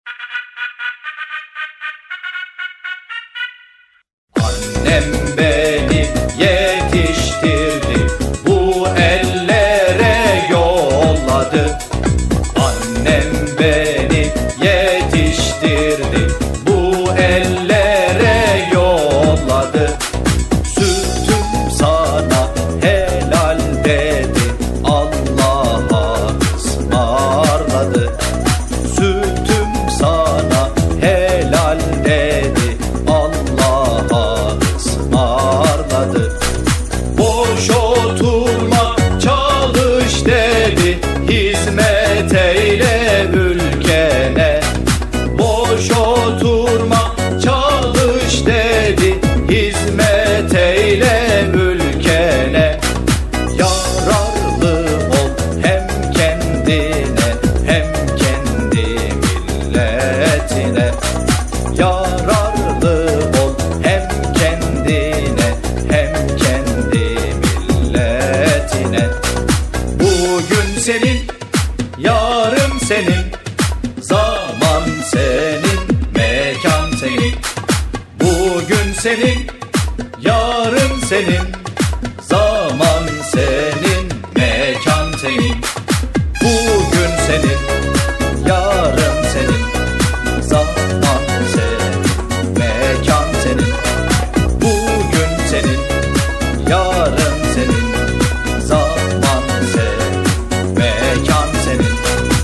Annem beni yetiştirdi, bu ellere yolladı. Annem beni yetiştirdi, bu ellere yolladı. Sütüm sana helal dedi, Allah'a ısmarladı. Sütüm sana helal dedi, Allah'a ısmarladı. Boş oturma, çalış dedi, hizmet eyle ülkene. Boş oturma, çalış dedi, hizmet eyle ülkene. Yararlı ol hem kendine hem kendi milletine. Yararlı ol hem kendine hem kendi milletine. Bugün senin, yarın senin, zaman senin, mekan senin. Bugün senin, yarın senin, zaman senin, mekan senin. Bugün senin, yarın senin, zaman senin, mekan senin. Bugün senin, yarın senin, zaman senin, mekan senin.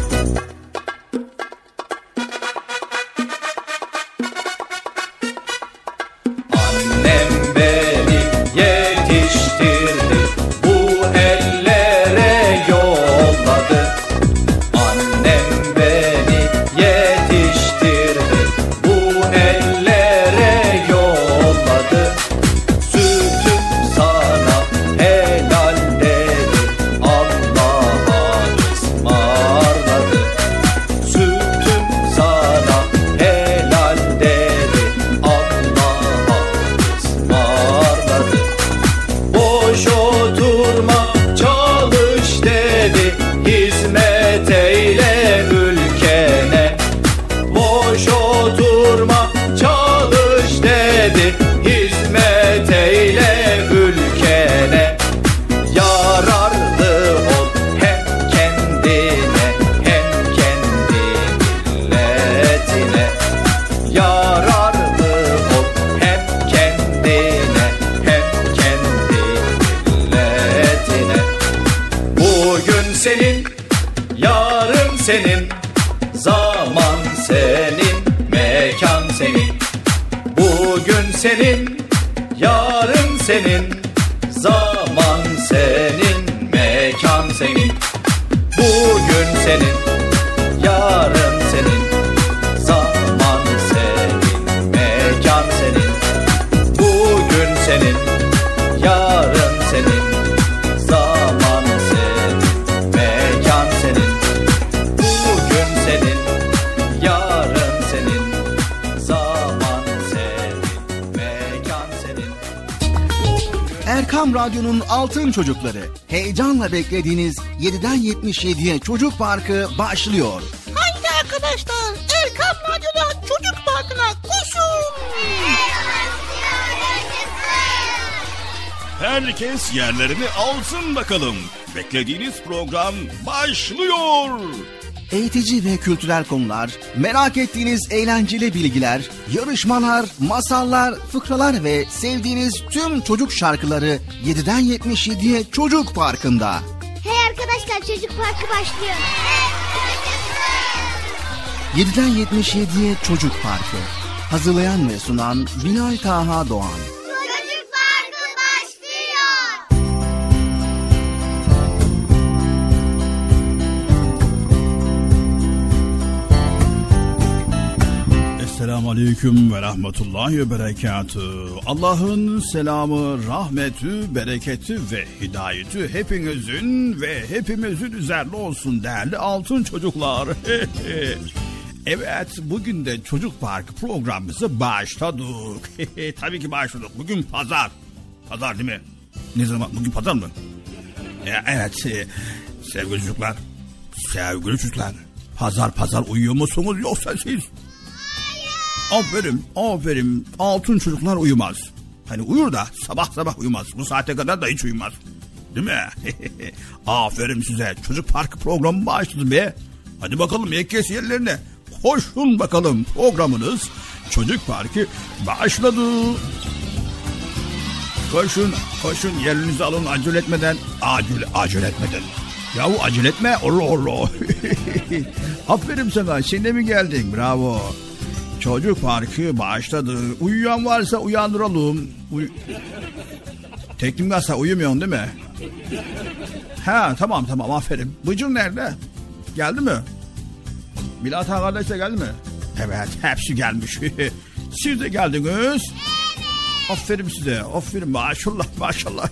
Annem beni yetiştirdi, bu ellere yolladı. Annem beni yetiştirdi, bu ellere yolladı. Sütüm sana helal dedi, Allah'a ısmarladı. Sütüm sana helal dedi, Allah'a ısmarladı. Boş oturma, çalış dedi, hizmet eyle ülkene. Boş oturma, çalış dedi, hizmet eyle ülkene. Yararlı ol hem kendine hem kendi milletine. Yararlı ol hem kendine hem kendi milletine. Bugün senin, yarın senin, zaman senin, mekan senin. Bugün senin, yarın senin, zaman senin, mekan senin. Bugün senin, yarın senin, zaman senin, mekan senin. Bugün senin, yarın senin, zaman senin, mekan senin. Bugün senin, yarın senin, zaman senin, mekan senin. Erkam Radyo'nun Altın Çocukları. Heyecanla beklediğiniz 7'den 77'ye Çocuk Parkı başlıyor. Haydi arkadaşlar, Erkam Radyo'da Çocuk Parkı'na koşun. Herkes yerlerini alsın bakalım. Beklediğiniz program başlıyor. Eğitici ve kültürel konular, merak ettiğiniz eğlenceli bilgiler, yarışmalar, masallar, fıkralar ve sevdiğiniz tüm çocuk şarkıları 7'den 77'ye Çocuk Parkı'nda. Hey arkadaşlar, Çocuk Parkı başlıyor. 7'den 77'ye Çocuk Parkı. Hazırlayan ve sunan Bilal Taha Doğan. Çocuk Parkı başlıyor. Esselamu Aleyküm ve Rahmetullahi ve Berekatühü. Allah'ın selamı, rahmeti, bereketi ve hidayeti hepinizin ve hepimizin üzerine olsun değerli altın çocuklar. Evet, bugün de Çocuk Parkı programımızı başladık. Tabii ki başladık. Bugün pazar. Pazar değil mi? Ne zaman? Bugün pazar mı? Evet, sevgili çocuklar. Sevgili çocuklar. Pazar uyuyor musunuz yoksa siz? Aferin. Altın çocuklar uyumaz. Hani uyur da sabah uyumaz. Bu saate kadar da hiç uyumaz. Değil mi? Aferin size. Çocuk Parkı programı başladı be. Hadi bakalım herkes yerlerine. Koşun bakalım, programınız Çocuk Parkı başladı. Koşun yerinizi alın acele etmeden. Acele etmeden. Yahu acele etme. Allah. Aferin sana. Sen de mi geldin? Bravo. Çocuk Parkı başladı. Uyuyan varsa uyandıralım. Teknik varsa uyumuyorsun değil mi? Ha tamam aferin. Bıcır nerede? Geldi mi? Bilat kardeş de geldi mi? Evet hepsi gelmiş. Siz de geldiniz. Aferin size. Aferin maşallah.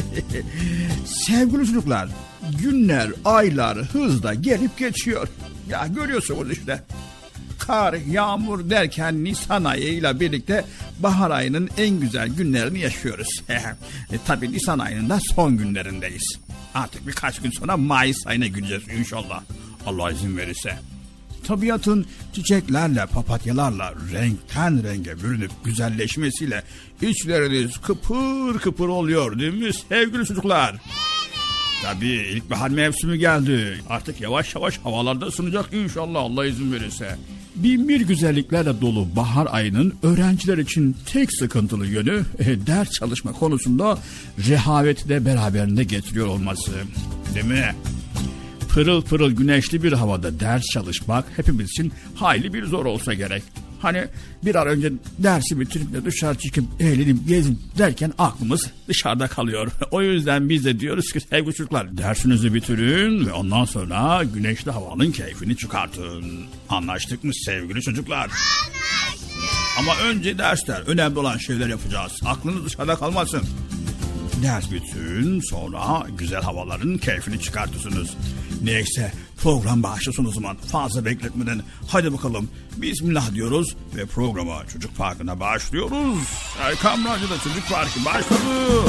Sevgili çocuklar, günler, aylar hızla gelip geçiyor. Ya görüyorsunuz işte. Kar, yağmur derken Nisan ayıyla birlikte bahar ayının en güzel günlerini yaşıyoruz. Tabii Nisan ayının da son günlerindeyiz. Artık birkaç gün sonra Mayıs ayına gireceğiz inşallah. Allah izin verirse. Tabiatın çiçeklerle, papatyalarla renkten renge bürünüp güzelleşmesiyle içleriniz kıpır oluyor değil mi sevgili çocuklar? Tabii ilkbahar mevsimi geldi. Artık yavaş havalarda ısınacak inşallah Allah izin verirse. Bin bir güzelliklerle dolu bahar ayının öğrenciler için tek sıkıntılı yönü ders çalışma konusunda rehaveti de beraberinde getiriyor olması. Değil mi? Pırıl güneşli bir havada ders çalışmak hepimiz için hayli bir zor olsa gerek. Hani bir an önce dersi bitirip de dışarı çıkıp eğlenip gezin derken aklımız dışarıda kalıyor. O yüzden biz de diyoruz ki sevgili çocuklar dersinizi bitirin ve ondan sonra güneşli havanın keyfini çıkartın. Anlaştık mı sevgili çocuklar? Anlaştık. Ama önce dersler, önemli olan şeyler yapacağız. Aklınız dışarıda kalmasın. Ders bitsin sonra güzel havaların keyfini çıkartırsınız. Neyse program başlasın o zaman fazla bekletmeden hadi bakalım bismillah diyoruz ve programa Çocuk Parkı'na başlıyoruz. Erkam Radyo'da Çocuk Parkı başladı.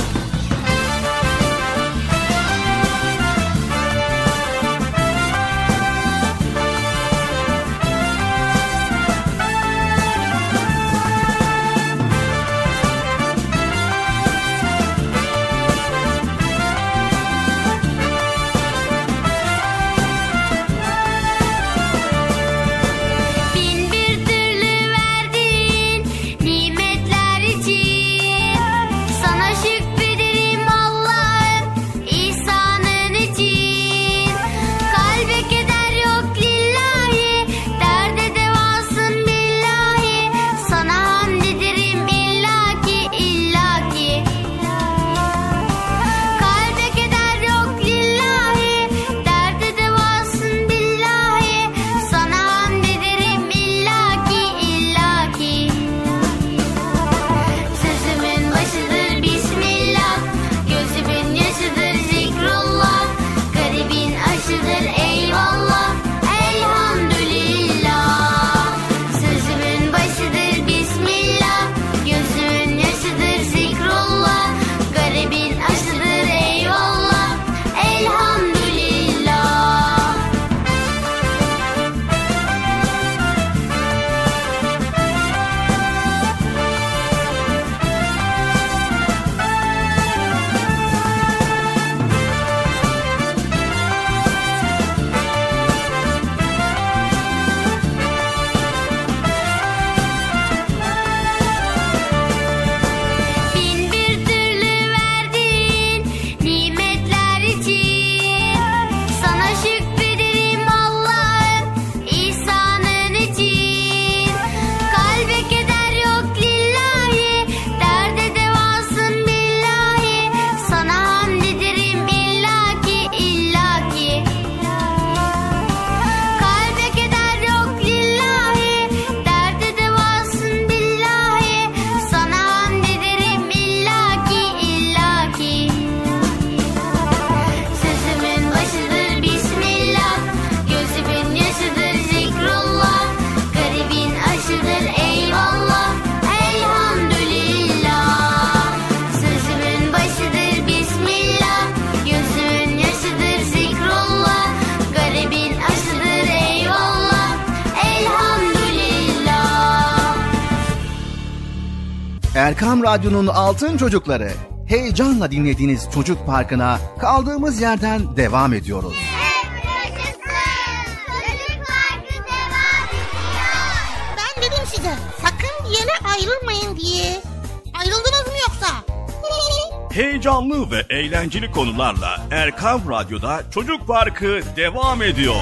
Nimetler için sana şükrederiz. Erkam Radyo'nun Altın Çocukları. Heyecanla dinlediğiniz Çocuk Parkı'na kaldığımız yerden devam ediyoruz. Çocuk Parkı devam ediyor. Ben dedim size sakın bir yere ayrılmayın diye. Ayrıldınız mı yoksa? Heyecanlı ve eğlenceli konularla Erkam Radyo'da Çocuk Parkı devam ediyor.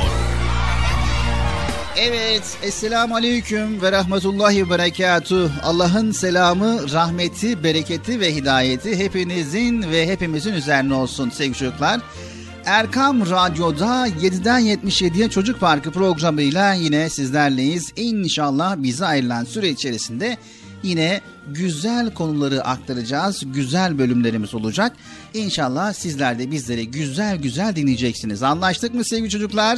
Evet, Esselamu Aleyküm ve Rahmetullahi ve Berekatuhu. Allah'ın selamı, rahmeti, bereketi ve hidayeti hepinizin ve hepimizin üzerine olsun sevgili çocuklar. Erkam Radyo'da 7'den 77'ye Çocuk Parkı programıyla yine sizlerleyiz. İnşallah bize ayrılan süre içerisinde yine güzel konuları aktaracağız. Güzel bölümlerimiz olacak. İnşallah sizler de bizleri güzel güzel dinleyeceksiniz. Anlaştık mı sevgili çocuklar?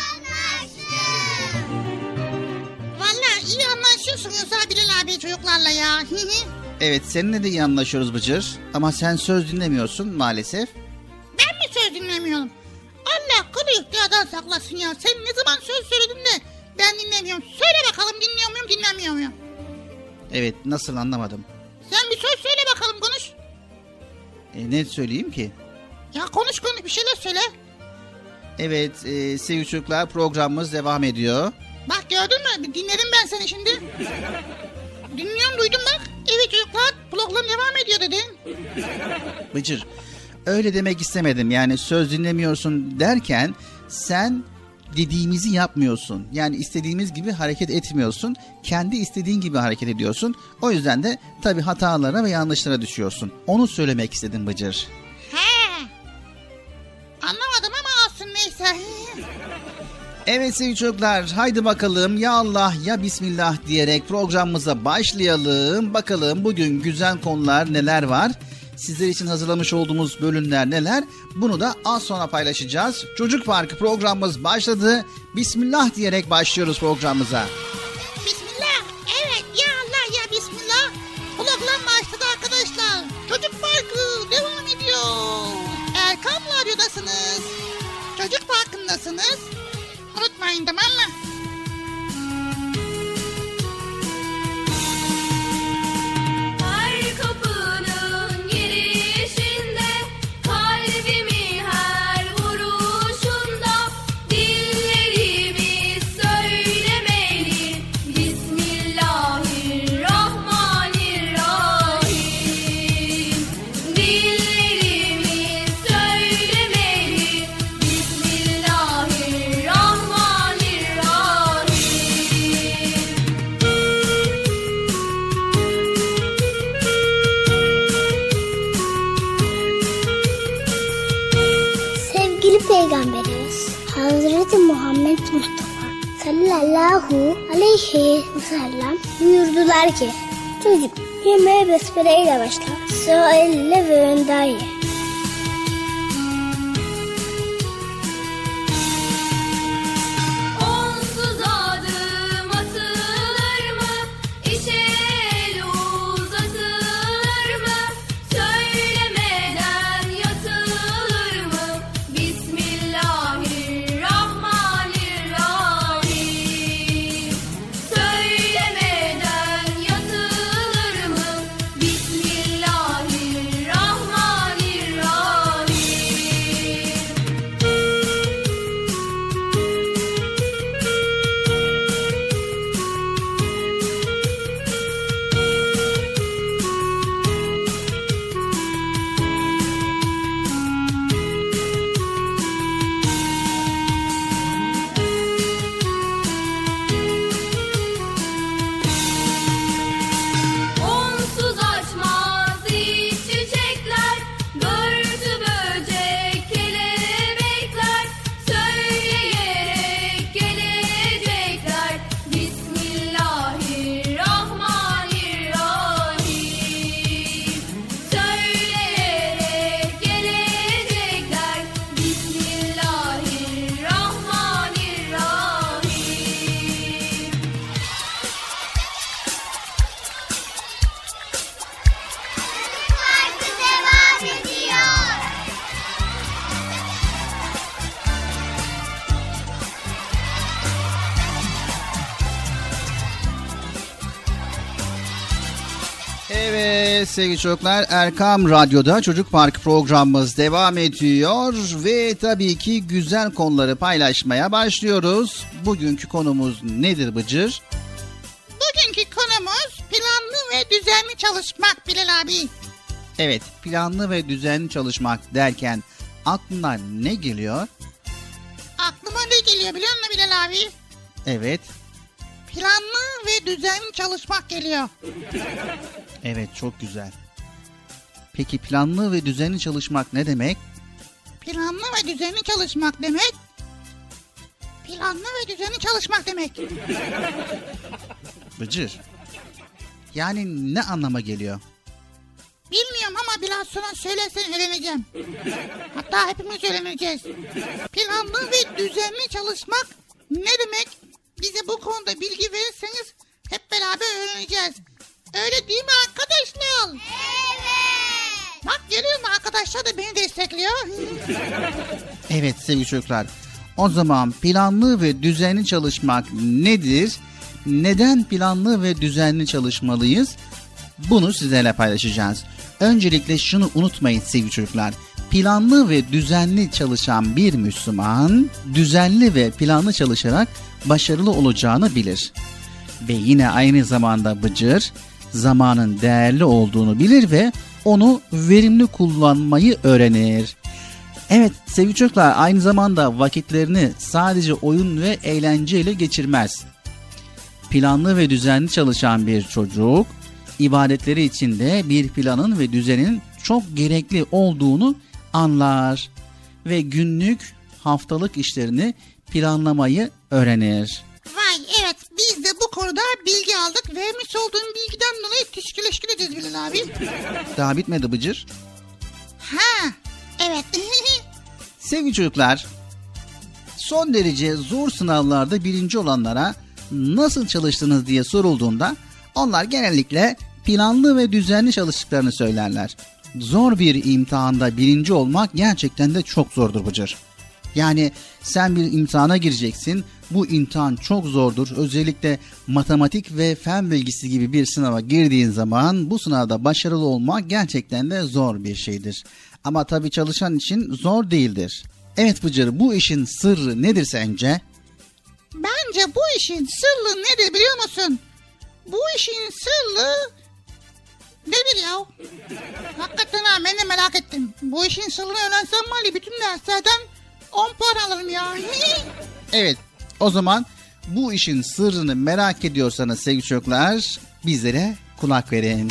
Vallahi iyi anlaşıyorsunuz ha Bilal abi çocuklarla ya. Evet, seninle de iyi anlaşıyoruz Bıcır. Ama sen söz dinlemiyorsun maalesef. Ben mi söz dinlemiyorum? Allah kılı ihtiyardan saklasın ya. Sen ne zaman söz söyledin de ben dinlemiyorum. Söyle bakalım dinliyor muyum dinlemiyor muyum? Evet, nasıl anlamadım. Sen bir söz söyle bakalım konuş. Ne söyleyeyim ki? Ya konuş bir şeyler söyle. Evet, sevgili çocuklar, programımız devam ediyor. Bak gördün mü? Dinledim ben seni şimdi. Dinliyorum duydum bak. Evet çocuklar program devam ediyor dedin. Bıcır, öyle demek istemedim. Yani söz dinlemiyorsun derken sen dediğimizi yapmıyorsun. Yani istediğimiz gibi hareket etmiyorsun. Kendi istediğin gibi hareket ediyorsun. O yüzden de tabii hatalara ve yanlışlara düşüyorsun. Onu söylemek istedim Bıcır. He. Anlamadım ama olsun neyse. Evet sevgili çocuklar, haydi bakalım ya Allah ya Bismillah diyerek programımıza başlayalım. Bakalım bugün güzel konular neler var? Sizler için hazırlamış olduğumuz bölümler neler? Bunu da az sonra paylaşacağız. Çocuk Parkı programımız başladı. Bismillah diyerek başlıyoruz programımıza. Bismillah. Evet ya Allah ya Bismillah. Program başladı arkadaşlar. Çocuk Parkı devam ediyor. Erkam Radyo'dasınız. Çocuk Parkı'ndasınız. Unutmayın tamam mı? Peygamberimiz Hazreti Muhammed Mustafa sallallahu aleyhi ve sellem buyurdular ki çocuk yemeğe besmele ile başla, sağ elle ve önden ye. Bismillahirrahmanirrahim. Evet sevgili çocuklar, Erkam Radyo'da Çocuk Parkı programımız devam ediyor ve tabii ki güzel konuları paylaşmaya başlıyoruz. Bugünkü konumuz nedir Bıcır? Bugünkü konumuz planlı ve düzenli çalışmak Bilal abi. Evet, planlı ve düzenli çalışmak derken aklına ne geliyor? Aklıma ne geliyor biliyor musun Bilal abi? Evet. Planlı ve düzenli çalışmak geliyor. Evet, çok güzel. Peki planlı ve düzenli çalışmak ne demek? Planlı ve düzenli çalışmak demek. Planlı ve düzenli çalışmak demek. Bıcır. Yani ne anlama geliyor? Bilmiyorum ama biraz sonra söylersen öğreneceğim. Hatta hepimiz öğreneceğiz. Planlı ve düzenli çalışmak ne demek? Bize bu konuda bilgi verirseniz hep beraber öğreneceğiz. Öyle değil mi arkadaşlar? Evet. Bak görüyor musun, arkadaşlar da beni destekliyor. Evet sevgili çocuklar. O zaman planlı ve düzenli çalışmak nedir? Neden planlı ve düzenli çalışmalıyız? Bunu sizlerle paylaşacağız. Öncelikle şunu unutmayın sevgili çocuklar. Planlı ve düzenli çalışan bir Müslüman, düzenli ve planlı çalışarak başarılı olacağını bilir. Ve yine aynı zamanda Bıcır, zamanın değerli olduğunu bilir ve onu verimli kullanmayı öğrenir. Evet sevgili çocuklar, aynı zamanda vakitlerini sadece oyun ve eğlenceyle geçirmez. Planlı ve düzenli çalışan bir çocuk, ibadetleri içinde bir planın ve düzenin çok gerekli olduğunu anlar ve günlük, haftalık işlerini planlamayı öğrenir. Vay evet, biz de bu konuda bilgi aldık. Vermiş olduğun bilgiden dolayı teşekkür ederiz Bilal abi. Daha bitmedi Bıcır. Ha evet. Sevgili çocuklar, son derece zor sınavlarda birinci olanlara nasıl çalıştınız diye sorulduğunda onlar genellikle planlı ve düzenli çalıştıklarını söylerler. Zor bir imtihanda birinci olmak gerçekten de çok zordur Bıcır. Yani sen bir imtihana gireceksin. Bu imtihan çok zordur. Özellikle matematik ve fen bilgisi gibi bir sınava girdiğin zaman bu sınavda başarılı olmak gerçekten de zor bir şeydir. Ama tabii çalışan için zor değildir. Evet Bıcır, bu işin sırrı nedir sence? Bence bu işin sırrı nedir biliyor musun? Bu işin sırrı nedir ya? Hakikaten ha, ben de merak ettim. Bu işin sırrını öğrensem var, bütün derslerden 10 puan alırım ya. Evet, o zaman bu işin sırrını merak ediyorsanız sevgili çocuklar, bizlere kulak verin.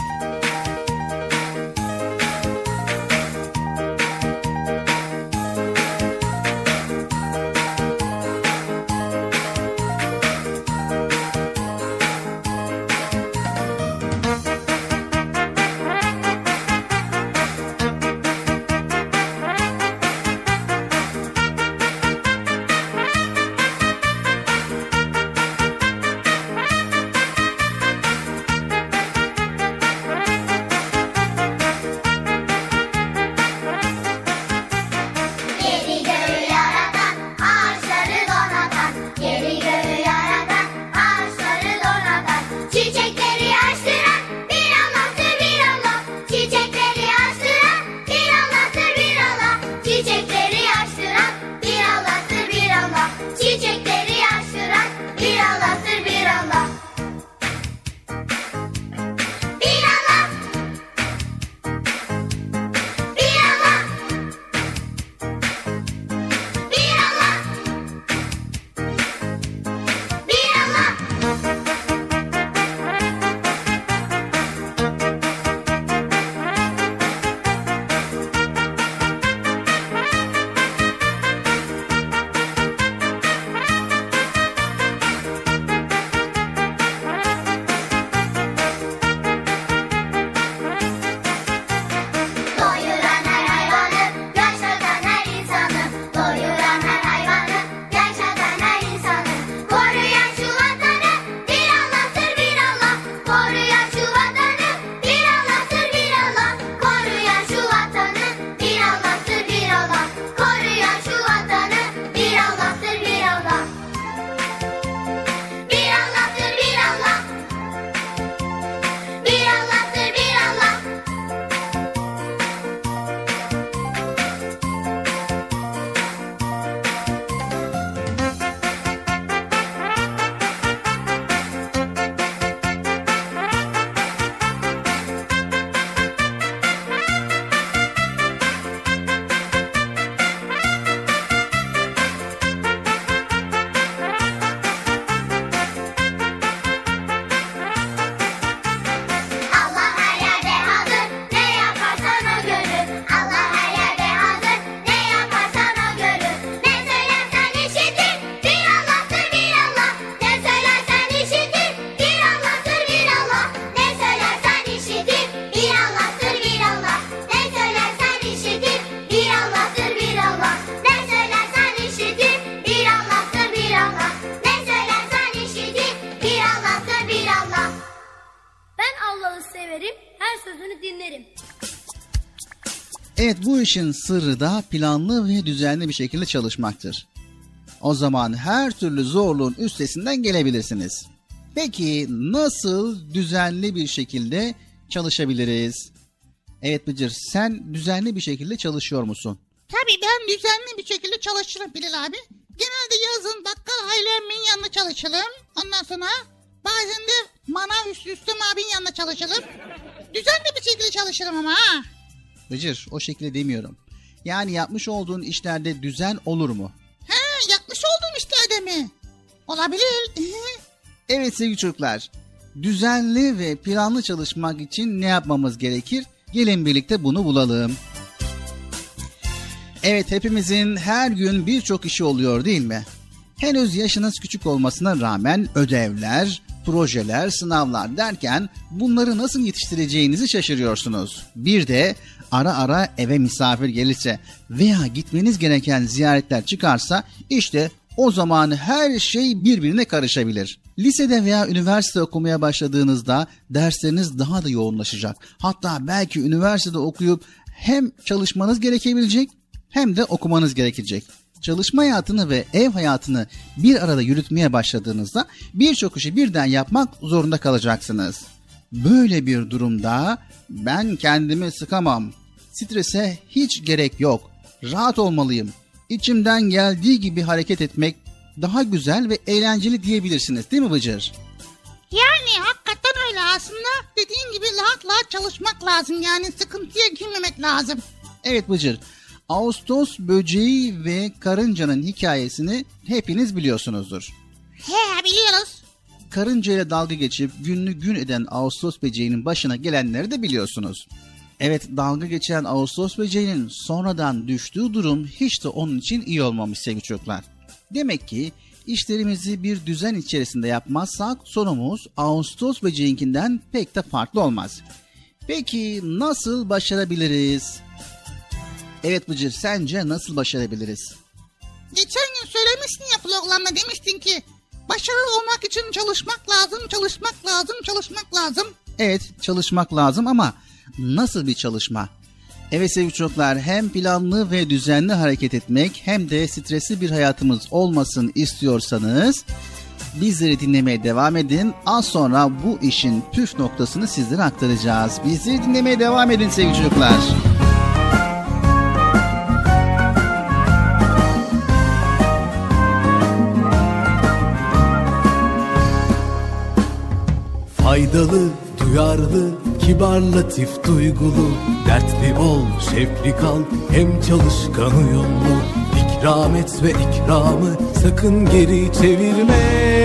dönüp dinlerim. Evet, bu işin sırrı da planlı ve düzenli bir şekilde çalışmaktır. O zaman her türlü zorluğun üstesinden gelebilirsiniz. Peki nasıl düzenli bir şekilde çalışabiliriz? Evet Bıcır, sen düzenli bir şekilde çalışıyor musun? Tabii ben düzenli bir şekilde çalışırım Bilal abi. Genelde yazın bakkal Hayri Emmi'nin yanında çalışırım. Ondan sonra bazen de manav Rüstem abinin yanında çalışırım. Düzenli bir şekilde çalışırım ama ha. Bıcır, o şekilde demiyorum. Yani yapmış olduğun işlerde düzen olur mu? He, yapmış olduğum işlerde mi? Olabilir. Evet sevgili çocuklar, düzenli ve planlı çalışmak için ne yapmamız gerekir? Gelin birlikte bunu bulalım. Evet, hepimizin her gün birçok işi oluyor değil mi? Henüz yaşınız küçük olmasına rağmen ödevler, projeler, sınavlar derken bunları nasıl yetiştireceğinizi şaşırıyorsunuz. Bir de ara ara eve misafir gelirse veya gitmeniz gereken ziyaretler çıkarsa işte o zaman her şey birbirine karışabilir. Lisede veya üniversite okumaya başladığınızda dersleriniz daha da yoğunlaşacak. Hatta belki üniversitede okuyup hem çalışmanız gerekebilecek hem de okumanız gerekecek. Çalışma hayatını ve ev hayatını bir arada yürütmeye başladığınızda birçok işi birden yapmak zorunda kalacaksınız. Böyle bir durumda ben kendimi sıkamam, strese hiç gerek yok, rahat olmalıyım, İçimden geldiği gibi hareket etmek daha güzel ve eğlenceli diyebilirsiniz değil mi Bıcır? Yani hakikaten öyle aslında. Dediğin gibi rahat çalışmak lazım, yani sıkıntıya girmemek lazım. Evet Bıcır, Ağustos böceği ve karıncanın hikayesini hepiniz biliyorsunuzdur. He, biliyoruz. Karınca ile dalga geçip gününü gün eden Ağustos böceğinin başına gelenleri de biliyorsunuz. Evet, dalga geçen Ağustos böceğinin sonradan düştüğü durum hiç de onun için iyi olmamış sevgili çocuklar. Demek ki işlerimizi bir düzen içerisinde yapmazsak sonumuz Ağustos böceğinkinden pek de farklı olmaz. Peki nasıl başarabiliriz? Evet Bıcır, sence nasıl başarabiliriz? Geçen gün söylemiştin ya programda, demiştin ki başarılı olmak için çalışmak lazım. Evet, çalışmak lazım ama nasıl bir çalışma? Evet sevgili çocuklar, hem planlı ve düzenli hareket etmek hem de stresli bir hayatımız olmasın istiyorsanız bizleri dinlemeye devam edin. Az sonra bu işin püf noktasını sizlere aktaracağız. Bizleri dinlemeye devam edin sevgili çocuklar. Faydalı, duyarlı, kibar, latif, duygulu, dertli ol, şevkli kal, hem çalışkan uyumlu. İkram et ve ikramı sakın geri çevirme.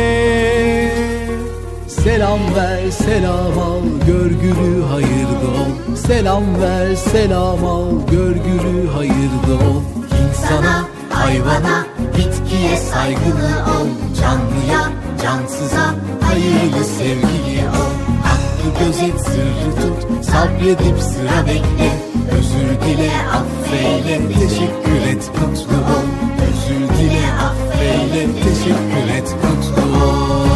Selam ver, selam al, görgülü hayırlı ol. Selam ver, selam al, görgülü hayırlı ol. İnsana, hayvana, bitkiye saygılı ol. Canlıya, cansıza hayırlı sevgili ol. Hakkı gözet, sırrı tut, sabredip sıra bekle. Özür dile, affeyle, teşekkür et, mutlu ol. Özür dile, affeyle, teşekkür et, mutlu ol.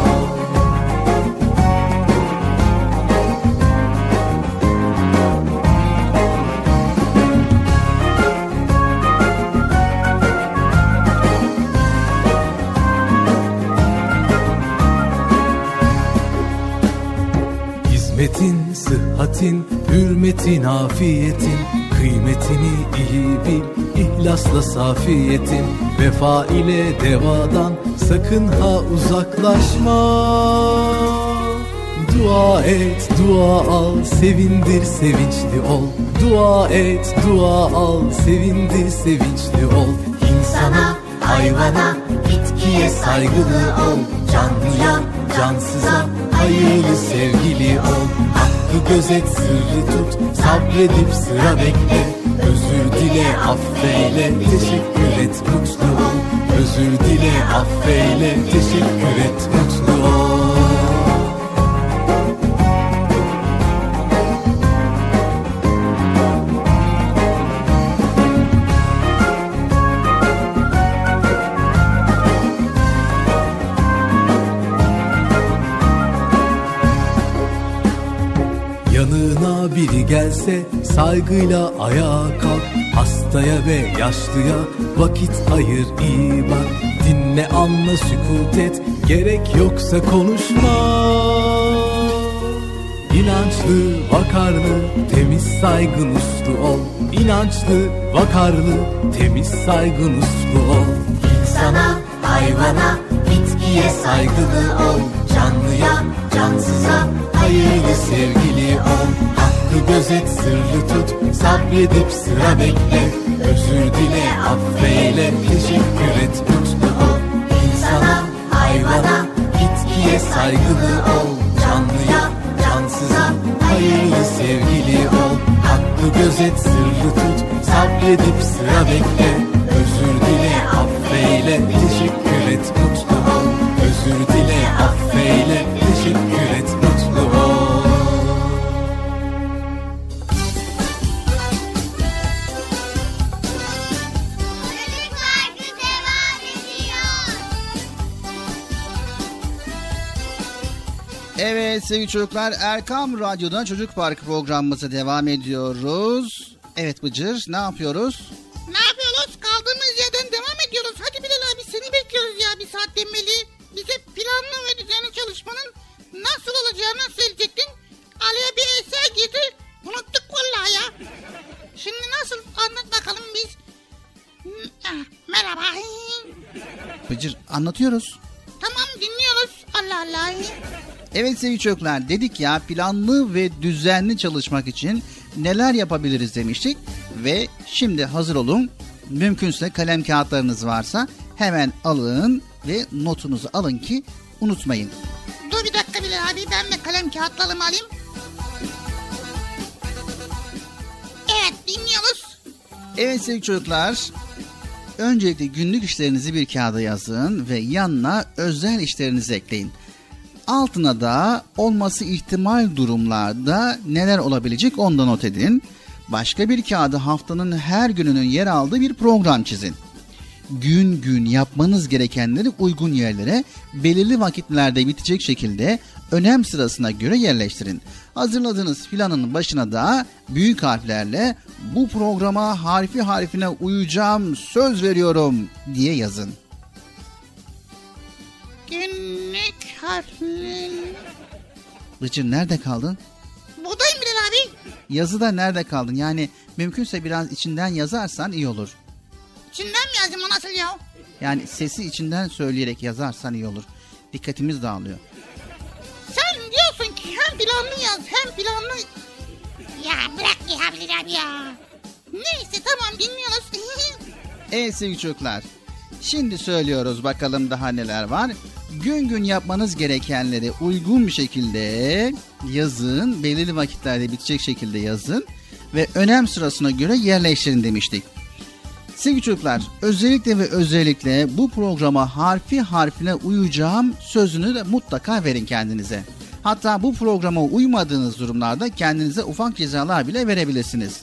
Hizmetin, sıhhatin, hürmetin, afiyetin, kıymetini iyi bil, ihlasla safiyetin. Vefa ile devadan sakın ha uzaklaşma. Dua et, dua al, sevindir, sevinçli ol. Dua et, dua al, sevindir, sevinçli ol. İnsana, hayvana, bitkiye saygılı ol. Canlıya, cansıza hayırlı sevgili ol. Hakkı gözet, sırrı tut, sabredip sıra bekle. Özür dile, affeyle, teşekkür et, mutlu ol. Özür dile, affeyle, teşekkür et, mutlu ol. Yanına biri gelse saygıyla ayağa kalk. Hastaya ve yaşlıya vakit ayır, iyi bak. Dinle, anla, sükut et, gerek yoksa konuşma. İnançlı, vakarlı, temiz, saygın, uslu ol. İnançlı, vakarlı, temiz, saygın, uslu ol. İnsana, hayvana, bitkiye saygılı ol. Canlıya, cansıza, hayırlı, sevgili ol. Hakkı gözet, sırrı tut, sabredip sıra bekle. Özür dile, affeyle, teşekkür et, mutlu ol. İnsana, hayvana, bitkiye saygılı ol. Canlıya, cansıza, hayırlı, sevgili ol. Hakkı gözet, sırrı tut, sabredip sıra bekle. Özür dile, affeyle, teşekkür et, mutlu ol. Özür dile, affeyle, teşekkür et, mutlu ol. Evet sevgili çocuklar, Erkam Radyo'da Çocuk Parkı programımıza devam ediyoruz. Evet Bıcır, ne yapıyoruz? Ne yapıyoruz? Kaldığımız yerden devam ediyoruz. Hadi Bilal abi, seni bekliyoruz ya, bir saat demeli. Bize planlı ve düzenli çalışmanın nasıl olacağını söyleyecektin. Ali'ye bir eser girdi. Unuttuk vallahi ya. Şimdi nasıl, anlat bakalım biz. Merhaba. Bıcır, anlatıyoruz. Tamam, dinliyoruz. Allah Allah. Evet sevgili çocuklar, dedik ya planlı ve düzenli çalışmak için neler yapabiliriz demiştik. Ve şimdi hazır olun. Mümkünse kalem kağıtlarınız varsa hemen alın ve notunuzu alın ki unutmayın. Dur bir dakika Bilal abi, ben de kalem kağıtlarımı alayım. Evet, dinliyoruz. Evet sevgili çocuklar, öncelikle günlük işlerinizi bir kağıda yazın ve yanına özel işlerinizi ekleyin. Altına da olması ihtimal durumlarda neler olabilecek ondan not edin. Başka bir kağıda haftanın her gününün yer aldığı bir program çizin. Gün gün yapmanız gerekenleri uygun yerlere belirli vakitlerde bitecek şekilde önem sırasına göre yerleştirin. Hazırladığınız planın başına da büyük harflerle bu programa harfi harfine uyacağım, söz veriyorum diye yazın. Günlük harfler. Bıcır, nerede kaldın? Buradayım Bilal abi. Yazıda nerede kaldın? Yani mümkünse biraz içinden yazarsan iyi olur. İçinden mi yazayım, o nasıl ya? Yani sesi içinden söyleyerek yazarsan iyi olur. Dikkatimiz dağılıyor. Sen diyorsun ki hem planlı yaz hem planlı... Ya bırak ya Bilal abi ya. Neyse tamam, dinliyoruz. Evet sevgili çocuklar. Şimdi söylüyoruz bakalım daha neler var. Gün gün yapmanız gerekenleri uygun bir şekilde yazın. Belirli vakitlerde bitecek şekilde yazın. Ve önem sırasına göre yerleştirin demiştik. Sevgili çocuklar, özellikle bu programa harfi harfine uyacağım sözünü de mutlaka verin kendinize. Hatta bu programa uymadığınız durumlarda kendinize ufak cezalar bile verebilirsiniz.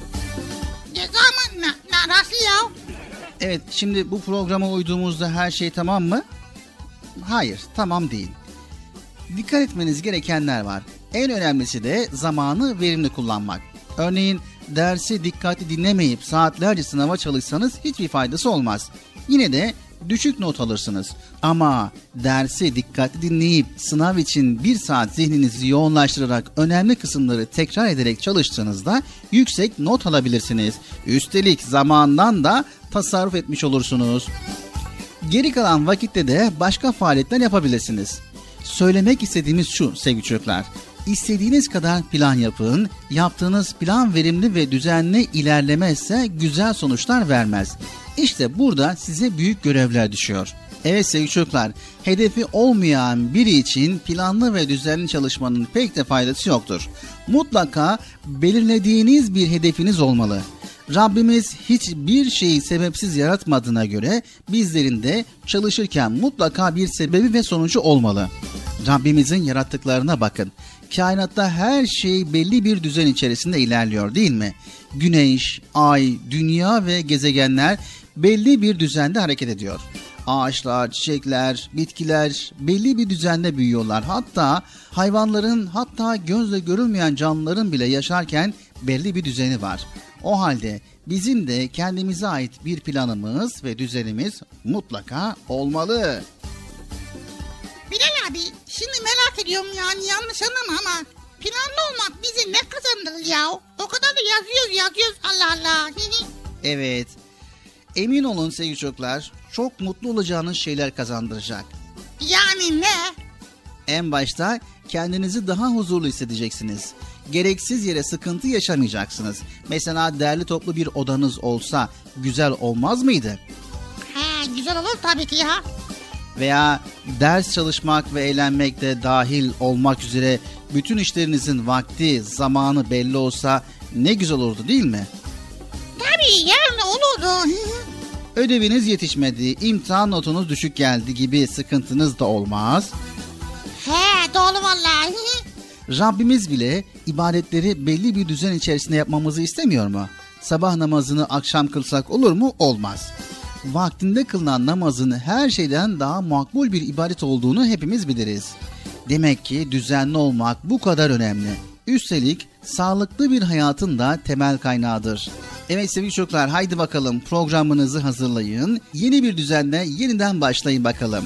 Ceza mı? Nasıl ya? Evet, şimdi bu programa uyduğumuzda her şey tamam mı? Hayır, tamam değil. Dikkat etmeniz gerekenler var. En önemlisi de zamanı verimli kullanmak. Örneğin dersi dikkatli dinlemeyip saatlerce sınava çalışsanız hiçbir faydası olmaz. Yine de düşük not alırsınız. Ama dersi dikkatli dinleyip sınav için 1 saat zihninizi yoğunlaştırarak önemli kısımları tekrar ederek çalıştığınızda yüksek not alabilirsiniz. Üstelik zamandan da tasarruf etmiş olursunuz. Geri kalan vakitte de başka faaliyetler yapabilirsiniz. Söylemek istediğimiz şu sevgili çocuklar. İstediğiniz kadar plan yapın. Yaptığınız plan verimli ve düzenli ilerlemezse güzel sonuçlar vermez. İşte burada size büyük görevler düşüyor. Evet sevgili çocuklar, hedefi olmayan biri için planlı ve düzenli çalışmanın pek de faydası yoktur. Mutlaka belirlediğiniz bir hedefiniz olmalı. Rabbimiz hiçbir şeyi sebepsiz yaratmadığına göre bizlerin de çalışırken mutlaka bir sebebi ve sonucu olmalı. Rabbimizin yarattıklarına bakın. Kainatta her şey belli bir düzen içerisinde ilerliyor değil mi? Güneş, ay, dünya ve gezegenler belli bir düzende hareket ediyor. Ağaçlar, çiçekler, bitkiler belli bir düzende büyüyorlar. Hatta hayvanların, hatta gözle görülmeyen canlıların bile yaşarken belli bir düzeni var. O halde bizim de kendimize ait bir planımız ve düzenimiz mutlaka olmalı. Bilal abi, şimdi merak ediyorum, yani yanlış anlama ama planlı olmak bizi ne kazandırır ya? O kadar da yazıyoruz Allah Allah. Evet, emin olun sevgili çocuklar, çok mutlu olacağınız şeyler kazandıracak. Yani ne? En başta kendinizi daha huzurlu hissedeceksiniz. Gereksiz yere sıkıntı yaşamayacaksınız. Mesela değerli toplu bir odanız olsa güzel olmaz mıydı? He, güzel olur tabii ki ya. Veya ders çalışmak ve eğlenmek de dahil olmak üzere bütün işlerinizin vakti, zamanı belli olsa ne güzel olurdu değil mi? Tabii yani olurdu. Ödeviniz yetişmedi, imtihan notunuz düşük geldi gibi sıkıntınız da olmaz. He, doğru vallahi. Rabbimiz bile ibadetleri belli bir düzen içerisinde yapmamızı istemiyor mu? Sabah namazını akşam kılsak olur mu? Olmaz. Vaktinde kılınan namazın her şeyden daha makbul bir ibadet olduğunu hepimiz biliriz. Demek ki düzenli olmak bu kadar önemli. Üstelik sağlıklı bir hayatın da temel kaynağıdır. Evet sevgili çocuklar, haydi bakalım programınızı hazırlayın. Yeni bir düzenle yeniden başlayın bakalım.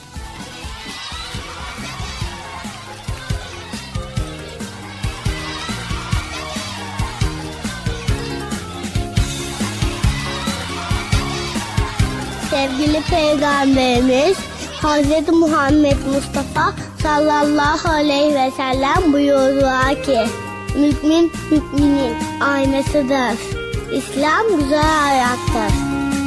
Sevgili Peygamberimiz Hz. Muhammed Mustafa sallallahu aleyhi ve sellem buyurdular ki, mümin müminin aynasıdır. İslam güzel hayattır.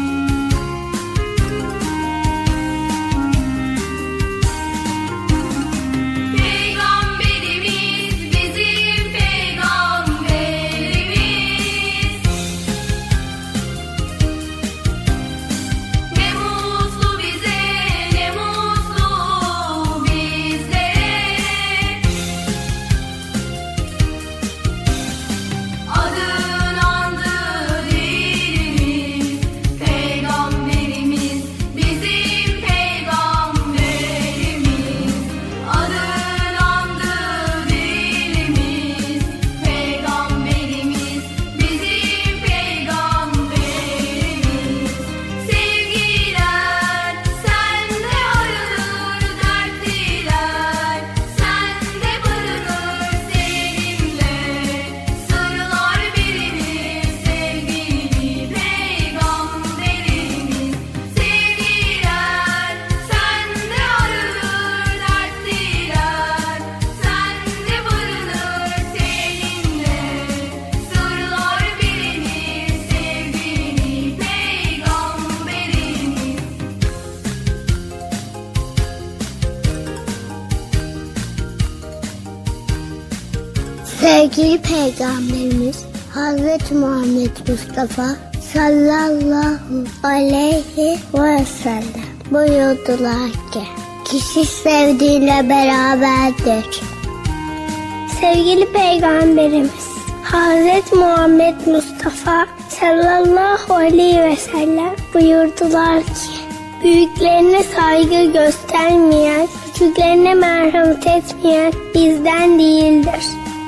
Sevgili Peygamberimiz Hz. Muhammed Mustafa sallallahu aleyhi ve sellem buyurdular ki, kişi sevdiğiyle beraberdir. Sevgili Peygamberimiz Hz. Muhammed Mustafa sallallahu aleyhi ve sellem buyurdular ki, büyüklerine saygı göstermeyen, küçüklerine merhamet etmeyen bizden değildir.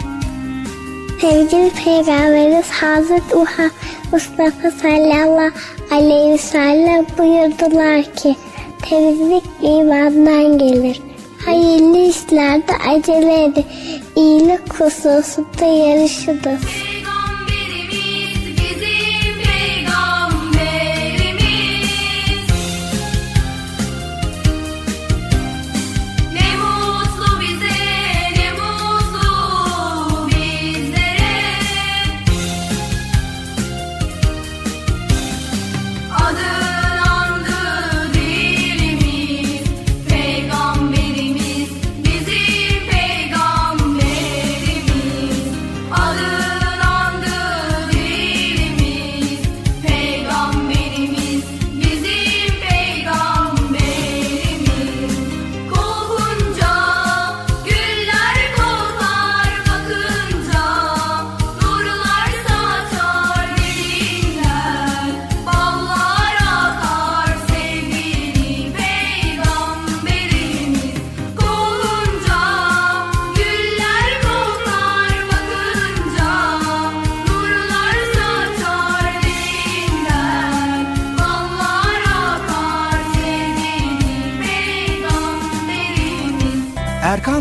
Sevgili Peygamberimiz Hazreti Mustafa sallallahu aleyhi ve sellem buyurdular ki, temizlik imandan gelir. Hayırlı işlerde acele edin. İyilik hususunda yarışınız. Adın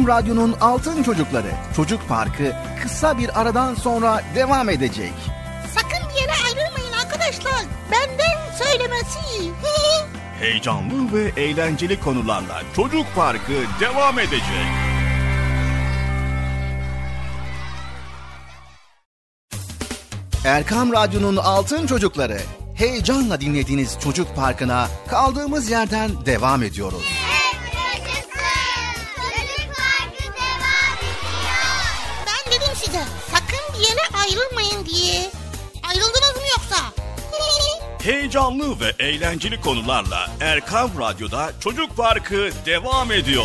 Erkam Radyo'nun Altın Çocukları Çocuk Parkı kısa bir aradan sonra devam edecek. Sakın bir yere ayrılmayın arkadaşlar. Benden söylemesi. Heyecanlı ve eğlenceli konularla Çocuk Parkı devam edecek. Erkam Radyo'nun Altın Çocukları, heyecanla dinlediğiniz Çocuk Parkı'na kaldığımız yerden devam ediyoruz. Ben dedim size sakın bir yere ayrılmayın diye. Ayrıldınız mı yoksa? Heyecanlı ve eğlenceli konularla Erkam Radyo'da Çocuk Parkı devam ediyor.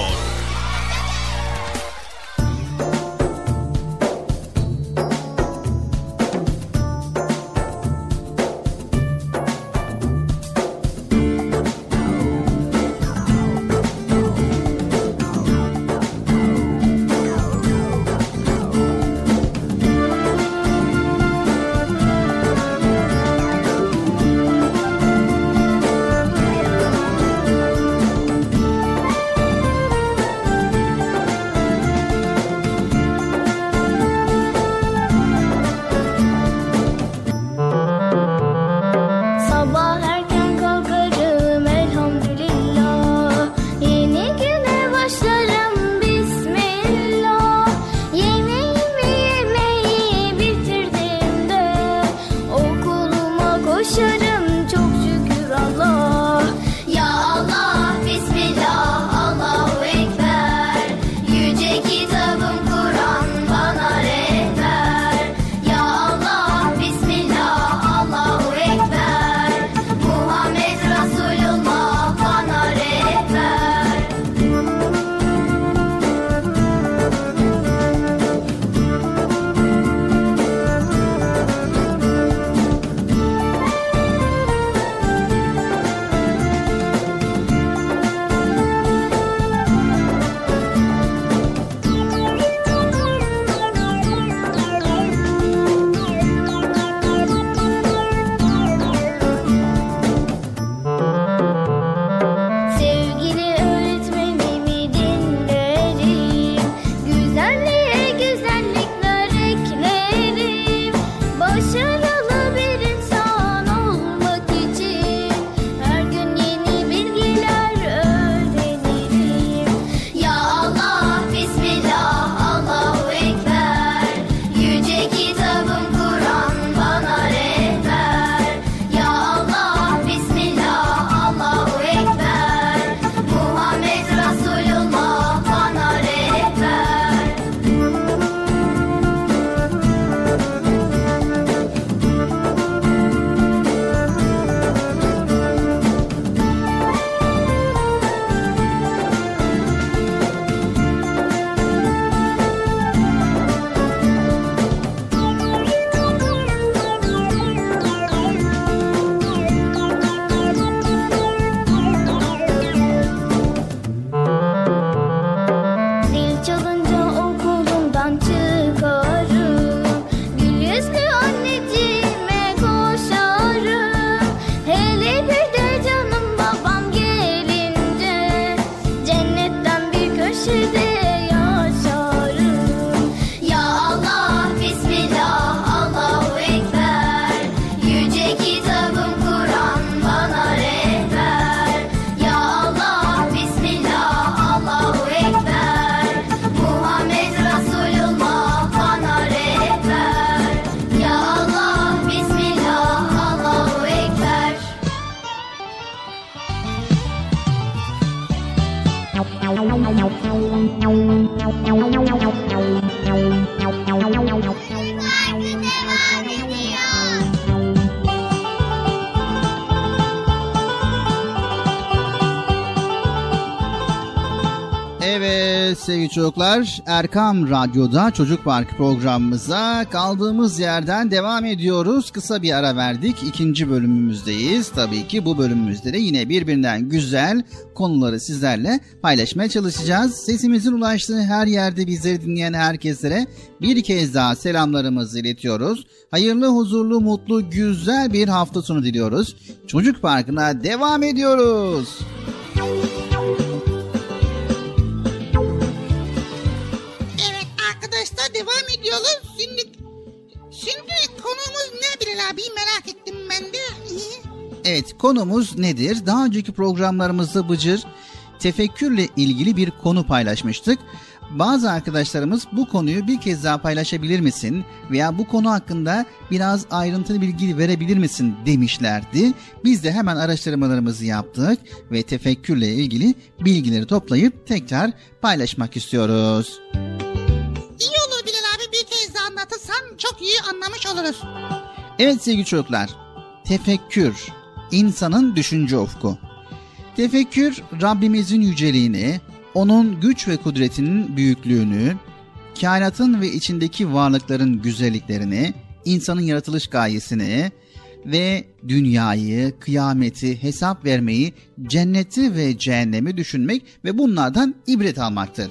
Evet sevgili çocuklar, Erkam Radyo'da Çocuk Parkı programımıza kaldığımız yerden devam ediyoruz. Kısa bir ara verdik. İkinci bölümümüzdeyiz. Tabii ki bu bölümümüzde de yine birbirinden güzel konuları sizlerle paylaşmaya çalışacağız. Sesimizin ulaştığı her yerde bizleri dinleyen herkeslere bir kez daha selamlarımızı iletiyoruz. Hayırlı, huzurlu, mutlu, güzel bir hafta sonu diliyoruz. Çocuk Parkı'na devam ediyoruz. Evet, konumuz nedir? Daha önceki programlarımızda Bıcır tefekkürle ilgili bir konu paylaşmıştık. Bazı arkadaşlarımız bu konuyu bir kez daha paylaşabilir misin veya bu konu hakkında biraz ayrıntılı bilgi verebilir misin demişlerdi. Biz de hemen araştırmalarımızı yaptık ve tefekkürle ilgili bilgileri toplayıp tekrar paylaşmak istiyoruz. İyi olur Bilal abi, bir kez daha anlatırsan çok iyi anlamış oluruz. Evet sevgili çocuklar, tefekkür, insanın düşünce ufku. Tefekkür, Rabbimizin yüceliğini, onun güç ve kudretinin büyüklüğünü, kainatın ve içindeki varlıkların güzelliklerini, insanın yaratılış gayesini ve dünyayı, kıyameti, hesap vermeyi, cenneti ve cehennemi düşünmek ve bunlardan ibret almaktır.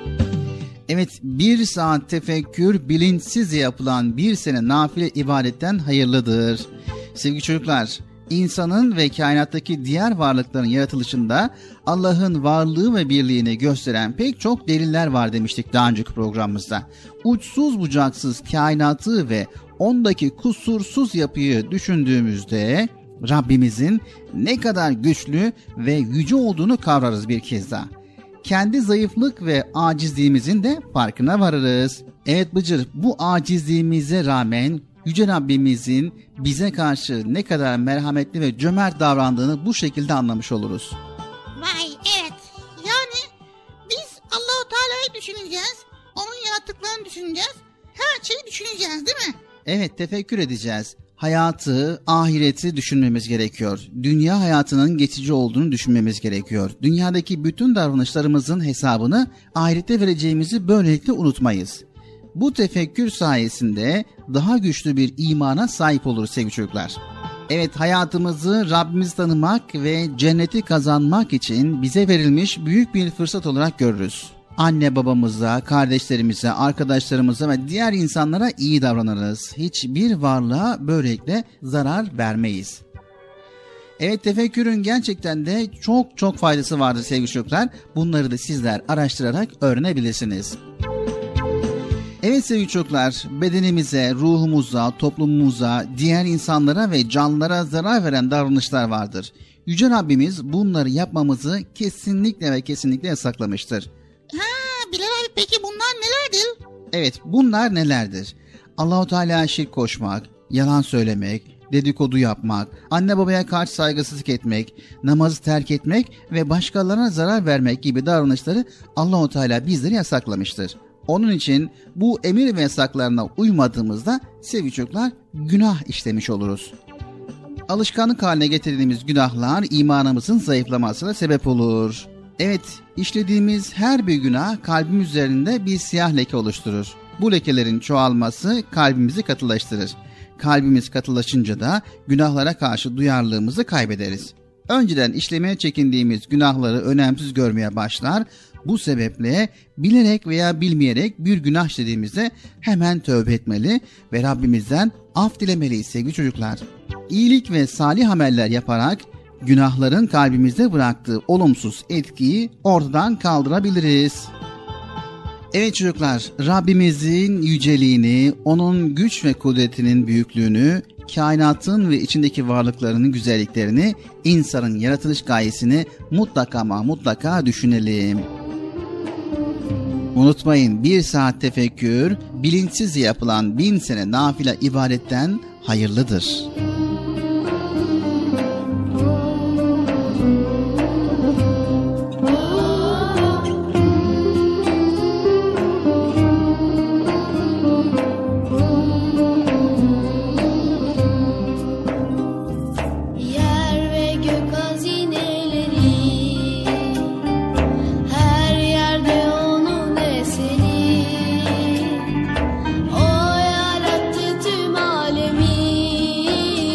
Evet, 1 saat tefekkür bilinçsizce yapılan 1 sene nafile ibadetten hayırlıdır. Sevgili çocuklar, İnsanın ve kainattaki diğer varlıkların yaratılışında Allah'ın varlığı ve birliğini gösteren pek çok deliller var demiştik daha önceki programımızda. Uçsuz bucaksız kainatı ve ondaki kusursuz yapıyı düşündüğümüzde Rabbimizin ne kadar güçlü ve yüce olduğunu kavrarız bir kez daha. Kendi zayıflık ve acizliğimizin de farkına varırız. Evet Bıcır, bu acizliğimize rağmen Yüce Rabbimizin bize karşı ne kadar merhametli ve cömert davrandığını bu şekilde anlamış oluruz. Vay, evet. Yani biz Allah-u Teala'yı düşüneceğiz, onun yarattıklarını düşüneceğiz, her şeyi düşüneceğiz değil mi? Evet, tefekkür edeceğiz. Hayatı, ahireti düşünmemiz gerekiyor. Dünya hayatının geçici olduğunu düşünmemiz gerekiyor. Dünyadaki bütün davranışlarımızın hesabını ahirette vereceğimizi böylelikle unutmayız. Bu tefekkür sayesinde daha güçlü bir imana sahip oluruz sevgili çocuklar. Evet, hayatımızı Rabbimizi tanımak ve cenneti kazanmak için bize verilmiş büyük bir fırsat olarak görürüz. Anne babamıza, kardeşlerimize, arkadaşlarımıza ve diğer insanlara iyi davranırız. Hiçbir varlığa böylelikle zarar vermeyiz. Evet, tefekkürün gerçekten de çok faydası vardır sevgili çocuklar. Bunları da sizler araştırarak öğrenebilirsiniz. Evet sevgili çocuklar, bedenimize, ruhumuza, toplumumuza, diğer insanlara ve canlılara zarar veren davranışlar vardır. Yüce Rabbimiz bunları yapmamızı kesinlikle ve kesinlikle yasaklamıştır. Bilal abi, peki bunlar nelerdir? Evet, bunlar nelerdir? Allah-u Teala'ya şirk koşmak, yalan söylemek, dedikodu yapmak, anne babaya karşı saygısızlık etmek, namazı terk etmek ve başkalarına zarar vermek gibi davranışları Allah-u Teala bizleri yasaklamıştır. Onun için bu emir ve yasaklarına uymadığımızda sevgili çocuklar günah işlemiş oluruz. Alışkanlık haline getirdiğimiz günahlar imanımızın zayıflamasına sebep olur. Evet, işlediğimiz her bir günah kalbimiz üzerinde bir siyah leke oluşturur. Bu lekelerin çoğalması kalbimizi katılaştırır. Kalbimiz katılaşınca da günahlara karşı duyarlılığımızı kaybederiz. Önceden işlemeye çekindiğimiz günahları önemsiz görmeye başlar. Bu sebeple bilerek veya bilmeyerek bir günah işlediğimizde hemen tövbe etmeli ve Rabbimizden af dilemeliyiz sevgili çocuklar. İyilik ve salih ameller yaparak günahların kalbimizde bıraktığı olumsuz etkiyi ortadan kaldırabiliriz. Evet çocuklar, Rabbimizin yüceliğini, onun güç ve kudretinin büyüklüğünü, kainatın ve içindeki varlıklarının güzelliklerini, insanın yaratılış gayesini mutlaka ama mutlaka düşünelim. Unutmayın, 1 saat tefekkür, bilinçsizce yapılan 1000 sene nafile ibadetten hayırlıdır. O yarattı tüm alemi.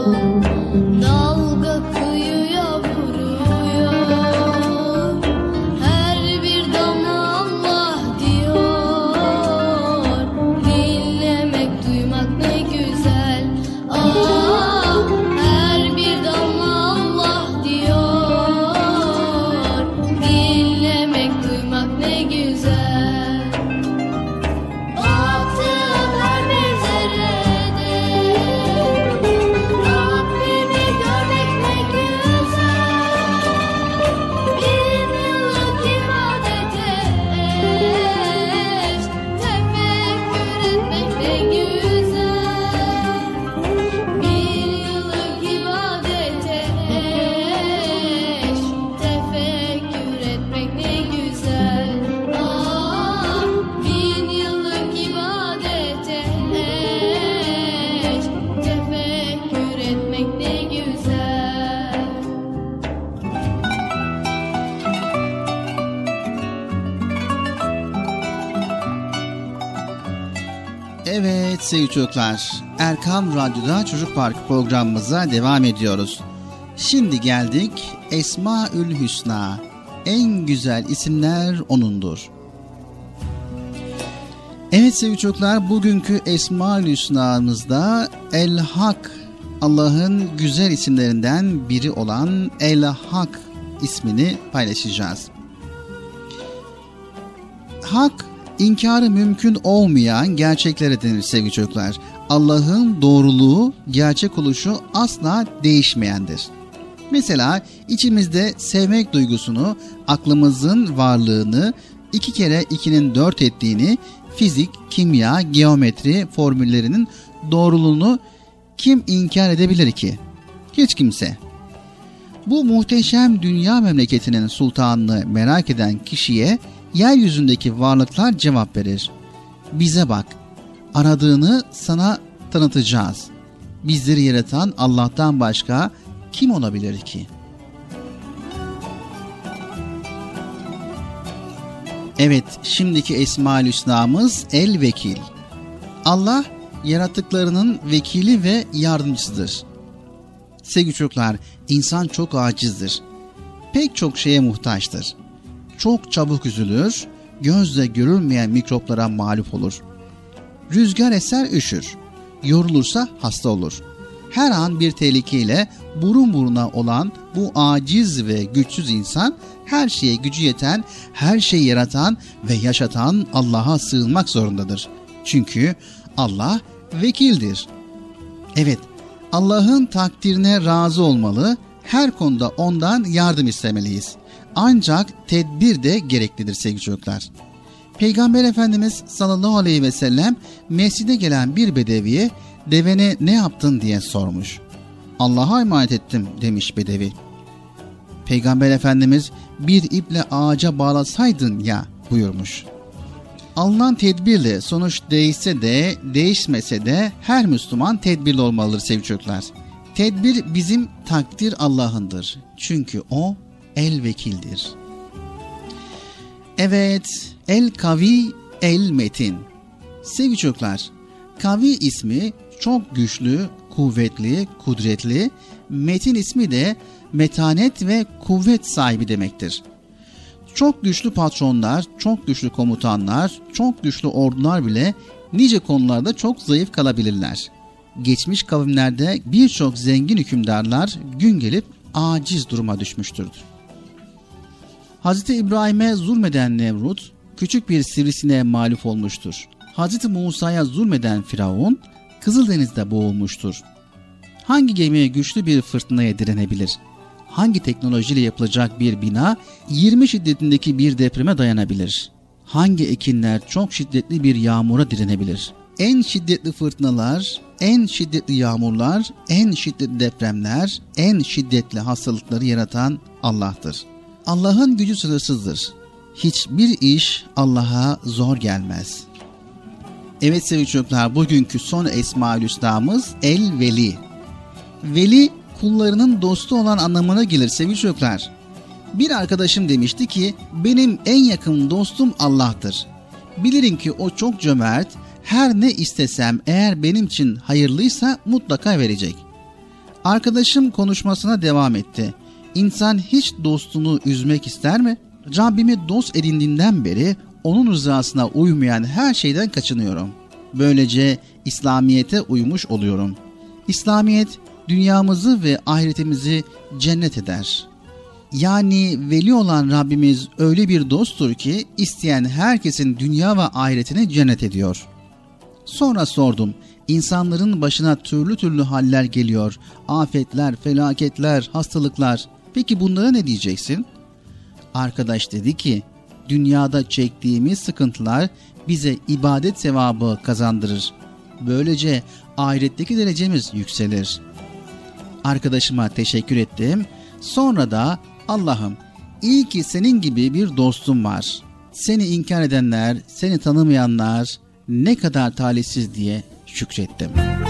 Dalga kıyıya vuruyor, her bir damla Allah diyor. Dinlemek, duymak ne güzel. Her bir damla Allah diyor. Dinlemek, duymak ne güzel. Baktığım her menzerede Rabbimi görmek ne güzel. Bin yıllık ibadete eş, tefekkür etmek ne güzel. Bin yıllık ibadete eş, tefekkür etmek ne güzel. Bin yıllık ibadete eş, tefekkür etmek ne güzel. Evet sevgili çocuklar, Erkam Radyo'da Çocuk Parkı programımıza devam ediyoruz. Şimdi geldik Esmaül Hüsna. En güzel isimler O'nundur. Evet sevgili çocuklar, bugünkü Esmaül Hüsna'mızda El Hak, Allah'ın güzel isimlerinden biri olan El Hak ismini paylaşacağız. Hak, İnkarı mümkün olmayan gerçeklere denir sevgili çocuklar. Allah'ın doğruluğu, gerçek oluşu asla değişmeyendir. Mesela içimizde sevmek duygusunu, aklımızın varlığını, 2 kere 2'nin 4 ettiğini, fizik, kimya, geometri formüllerinin doğruluğunu kim inkar edebilir ki? Hiç kimse. Bu muhteşem dünya memleketinin sultanını merak eden kişiye yeryüzündeki varlıklar cevap verir. Bize bak, aradığını sana tanıtacağız. Bizleri yaratan Allah'tan başka kim olabilir ki? Evet, şimdiki Esmaül Hüsna'mız El Vekil. Allah, yarattıklarının vekili ve yardımcısıdır. Sevgili çocuklar, insan çok acizdir. Pek çok şeye muhtaçtır. Çok çabuk üzülür, gözle görülmeyen mikroplara mağlup olur. Rüzgar eser üşür, yorulursa hasta olur. Her an bir tehlikeyle burun buruna olan bu aciz ve güçsüz insan, her şeye gücü yeten, her şeyi yaratan ve yaşatan Allah'a sığınmak zorundadır. Çünkü Allah vekildir. Evet, Allah'ın takdirine razı olmalı, her konuda ondan yardım istemeliyiz. Ancak tedbir de gereklidir sevgili çocuklar. Peygamber Efendimiz sallallahu aleyhi ve sellem mescide gelen bir bedeviye devene ne yaptın diye sormuş. Allah'a emanet ettim demiş bedevi. Peygamber Efendimiz bir iple ağaca bağlasaydın ya buyurmuş. Alınan tedbirle sonuç değişse de değişmese de her Müslüman tedbirli olmalıdır sevgili çocuklar. Tedbir bizim, takdir Allah'ındır. Çünkü O El Vekildir. Evet, El Kavi, El Metin. Sevgili çocuklar, Kavi ismi çok güçlü, kuvvetli, kudretli, Metin ismi de metanet ve kuvvet sahibi demektir. Çok güçlü patronlar, çok güçlü komutanlar, çok güçlü ordular bile nice konularda çok zayıf kalabilirler. Geçmiş kavimlerde birçok zengin hükümdarlar gün gelip aciz duruma düşmüştür. Hz. İbrahim'e zulmeden Nemrut, küçük bir sivrisineğe mağlup olmuştur. Hz. Musa'ya zulmeden Firavun, Kızıldeniz'de boğulmuştur. Hangi gemiye güçlü bir fırtınaya direnebilir? Hangi teknolojiyle yapılacak bir bina 20 şiddetindeki bir depreme dayanabilir? Hangi ekinler çok şiddetli bir yağmura direnebilir? En şiddetli fırtınalar, en şiddetli yağmurlar, en şiddetli depremler, en şiddetli hastalıkları yaratan Allah'tır. Allah'ın gücü sınırsızdır. Hiçbir iş Allah'a zor gelmez. Evet sevgili çocuklar, bugünkü son Esmaül Hüsna'mız El Veli. Veli, kullarının dostu olan anlamına gelir sevgili çocuklar. Bir arkadaşım demişti ki, benim en yakın dostum Allah'tır. Bilirim ki O çok cömert, her ne istesem eğer benim için hayırlıysa mutlaka verecek. Arkadaşım konuşmasına devam etti. İnsan hiç dostunu üzmek ister mi? Rabbimi dost edindiğimden beri onun rızasına uymayan her şeyden kaçınıyorum. Böylece İslamiyet'e uymuş oluyorum. İslamiyet dünyamızı ve ahiretimizi cennet eder. Yani veli olan Rabbimiz öyle bir dosttur ki isteyen herkesin dünya ve ahiretini cennet ediyor. Sonra sordum. İnsanların başına türlü türlü haller geliyor. Afetler, felaketler, hastalıklar. Peki bunlara ne diyeceksin? Arkadaş dedi ki, dünyada çektiğimiz sıkıntılar bize ibadet sevabı kazandırır. Böylece ahiretteki derecemiz yükselir. Arkadaşıma teşekkür ettim. Sonra da Allah'ım iyi ki senin gibi bir dostum var. Seni inkar edenler, seni tanımayanlar ne kadar talihsiz diye şükrettim.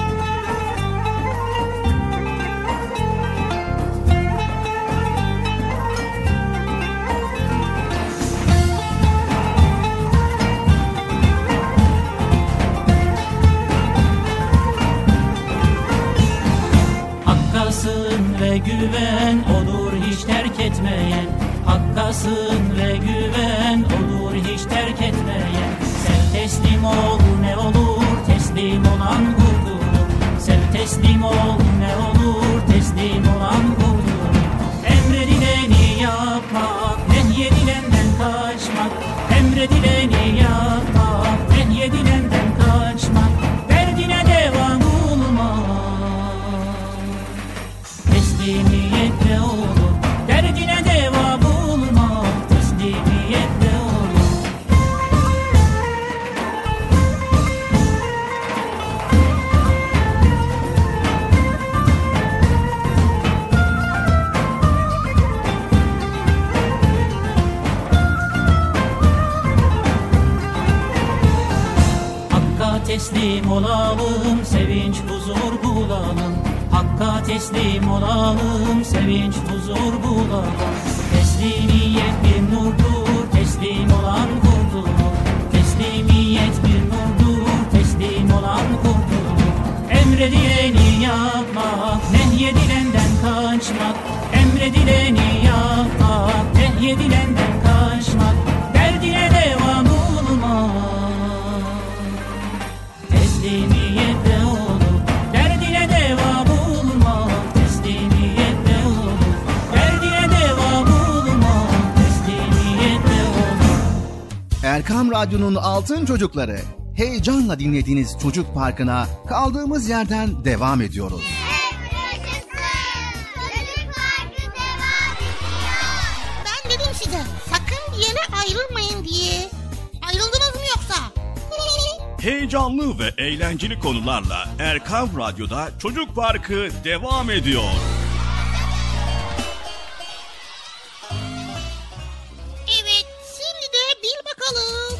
Hakka sığın ve güven olur hiç terk etmeyen. Hakka sığın ve güven olur hiç terk etmeyen. Sev teslim ol ne olur teslim olan kurtulur. Sev teslim ol ne olur teslim olan kurtulur. Emredileni yapmak, nehyedilenden kaçmak. Emredileni yapmak, nehyedilenden kaçmak. Derdine devam olmak teslimiyetle olur. Derdine devam olmak teslimiyetle olur. Hakka teslim olalım, sevinç huzur bulalım. Hakka teslim olalım, sevinç huzur bulalım. Teslimiyet bir nurdur, teslim olan kurtulur. Teslimiyet bir nurdur, teslim olan kurtulur. Emredileni yapmak, nehyedilenden kaçmak. Emredileni yapmak, nehyedilenden kaçmak. Derdine devam olmak teslimiyetle olur. Derdine devam olmak teslimiyetle olur. Derdine devam olmak teslimiyetle olur. Erkam Radyo'nun Altın Çocukları. Heyecanla dinlediğiniz Çocuk Parkı'na kaldığımız yerden devam ediyoruz. Ben dedim size sakın bir yere ayrılmayın diye. Ayrıldınız mı yoksa? Heyecanlı ve eğlenceli konularla Erkam Radyo'da Çocuk Parkı devam ediyor. Evet, şimdi de bil bakalım.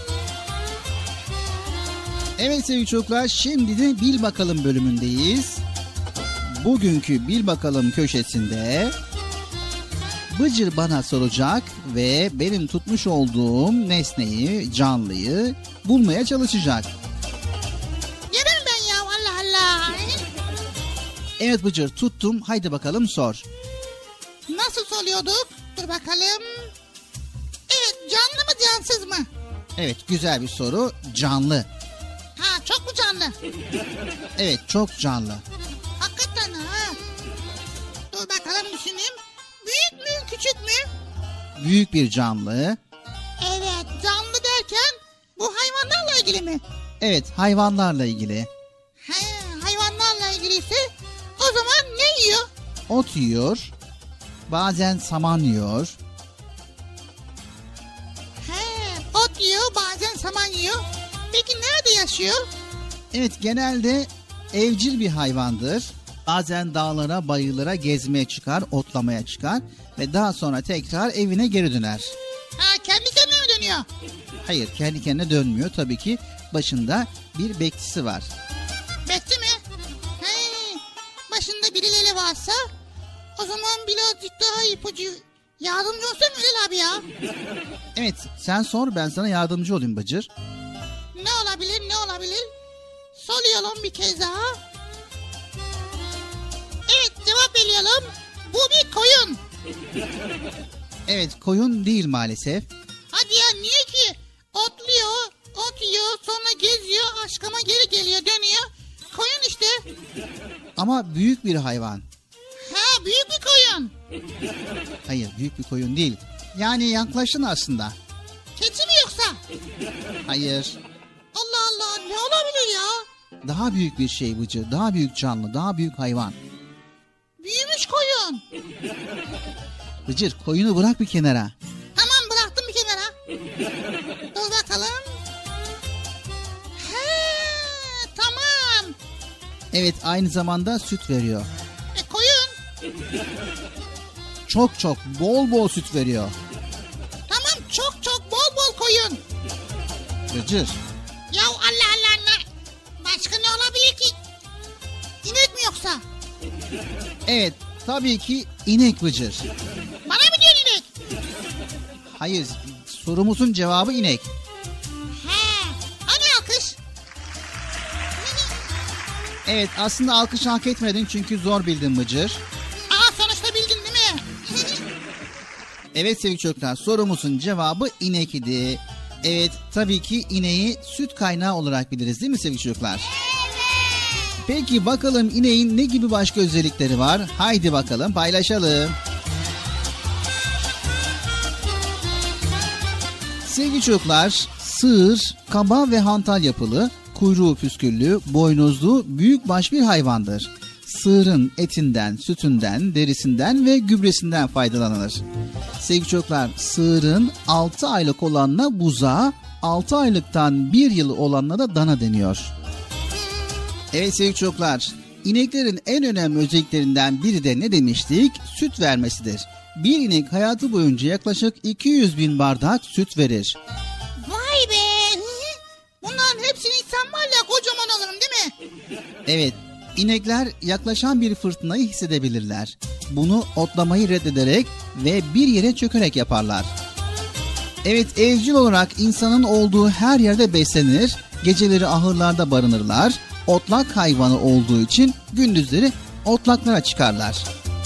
Evet sevgili çocuklar, şimdi de Bil Bakalım bölümündeyiz. Bugünkü Bil Bakalım köşesinde Bıcır bana soracak ve benim tutmuş olduğum nesneyi, canlıyı bulmaya çalışacak. Yerim ben ya, Allah Allah. Evet Bıcır, tuttum, haydi bakalım sor. Nasıl soruyorduk? Dur bakalım. Evet, canlı mı cansız mı? Evet, güzel bir soru, canlı. Ha, çok mu canlı? Evet, çok canlı. Hakikaten ha. Dur bakalım düşüneyim. Büyük mü küçük mü? Büyük bir canlı. Evet, canlı derken bu hayvanlarla ilgili mi? Evet, hayvanlarla ilgili. He, hayvanlarla ilgiliyse o zaman ne yiyor? Ot yiyor, bazen saman yiyor. He, ot yiyor, bazen saman yiyor. Peki nerede yaşıyor? Evet, genelde evcil bir hayvandır. Bazen dağlara, bayırlara gezmeye çıkar, otlamaya çıkar ve daha sonra tekrar evine geri döner. Ha, kendi kendine mi dönüyor? Hayır, kendi kendine dönmüyor. Tabii ki başında bir bekçisi var. Bekçi mi? He, başında birileri varsa o zaman birazcık daha ipucu yardımcı olsun Ülal abi ya. Evet, sen sor, ben sana yardımcı olayım Bıcır. Ne olabilir, ne olabilir? Soruyorum bir kez daha. Evet, cevap Evet, koyun değil maalesef. Hadi ya, niye ki? Otluyor, ot yiyor, sonra geziyor, aşkıma geri geliyor, dönüyor. Koyun işte. Ama büyük bir hayvan. Ha, büyük bir koyun. Hayır, büyük bir koyun değil. Yani yaklaşın aslında. Keçi mi yoksa? Hayır. Allah Allah, ne olabilir ya? Daha büyük bir şey Bıcır. Daha büyük canlı, daha büyük hayvan. Büyümüş koyun. Bıcır, koyunu bırak bir kenara. Tamam, bıraktım bir kenara. Dur bakalım. He, tamam. Evet, aynı zamanda süt veriyor. Koyun. Çok çok, bol bol süt veriyor. Tamam, çok çok bol bol koyun. Bıcır. Ya Allah Allah, ne? Başka ne olabilir ki? İnek mi yoksa? Evet, tabii ki inek Bıcır. Bana mı diyorsun inek? Hayır, sorumuzun cevabı inek. He, hani alkış? Evet, aslında alkış hak etmedin çünkü zor bildin Bıcır. Sonuçta bildin değil mi? Evet sevgili çocuklar, sorumuzun cevabı inek idi. Evet, tabii ki ineği süt kaynağı olarak biliriz değil mi sevgili çocuklar? Peki bakalım ineğin ne gibi başka özellikleri var? Haydi bakalım paylaşalım. Sevgili çocuklar, sığır, kaba ve hantal yapılı, kuyruğu püsküllü, boynuzlu, büyükbaş bir hayvandır. Sığırın etinden, sütünden, derisinden ve gübresinden faydalanılır. Sevgili çocuklar, sığırın 6 aylık olanına buzağı, 6 aylıktan 1 yıl olanına da dana deniyor. Evet sevgili çocuklar, ineklerin en önemli özelliklerinden biri de ne demiştik? Süt vermesidir. Bir inek hayatı boyunca yaklaşık 200 bin bardak süt verir. Vay be! Bunların hepsini içsem var ya, kocaman olurum değil mi? Evet, inekler yaklaşan bir fırtınayı hissedebilirler. Bunu otlamayı reddederek ve bir yere çökerek yaparlar. Evet, evcil olarak insanın olduğu her yerde beslenir, geceleri ahırlarda barınırlar, otlak hayvanı olduğu için gündüzleri otlaklara çıkarlar.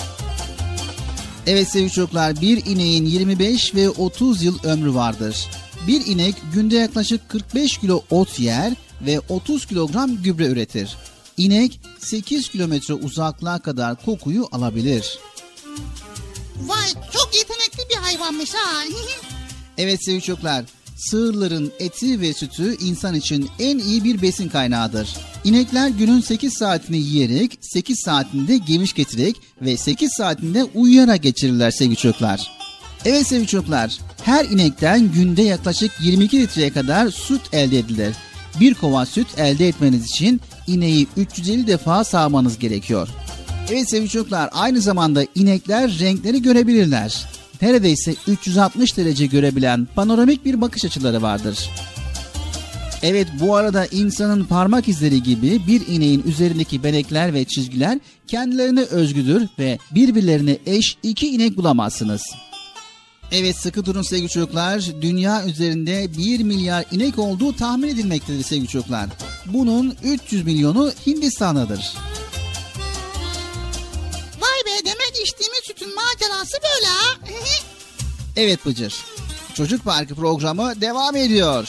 Evet sevgili çocuklar, bir ineğin 25 ve 30 yıl ömrü vardır. Bir inek günde yaklaşık 45 kilo ot yer ve 30 kilogram gübre üretir. İnek 8 kilometre uzaklığa kadar kokuyu alabilir. Vay, çok yetenekli bir hayvanmış ha. Evet sevgili çocuklar, sığırların eti ve sütü insan için en iyi bir besin kaynağıdır. İnekler günün 8 saatini yiyerek, 8 saatini de geviş getirerek ve 8 saatini de uyuyarak geçirirler sevgili çocuklar. Evet sevgili çocuklar, her inekten günde yaklaşık 22 litreye kadar süt elde edilir. Bir kova süt elde etmeniz için ineği 350 defa sağmanız gerekiyor. Evet sevgili çocuklar, aynı zamanda inekler renkleri görebilirler. Neredeyse 360 derece görebilen panoramik bir bakış açıları vardır. Evet, bu arada insanın parmak izleri gibi bir ineğin üzerindeki benekler ve çizgiler kendilerine özgüdür ve birbirlerine eş iki inek bulamazsınız. Evet, sıkı durun sevgili çocuklar. Dünya üzerinde 1 milyar inek olduğu tahmin edilmektedir sevgili çocuklar. Bunun 300 milyonu Hindistan'dadır. Vay be, demek içtiğimiz sütün macerası böyle ha. Evet Bıcır. Çocuk Parkı programı devam ediyor.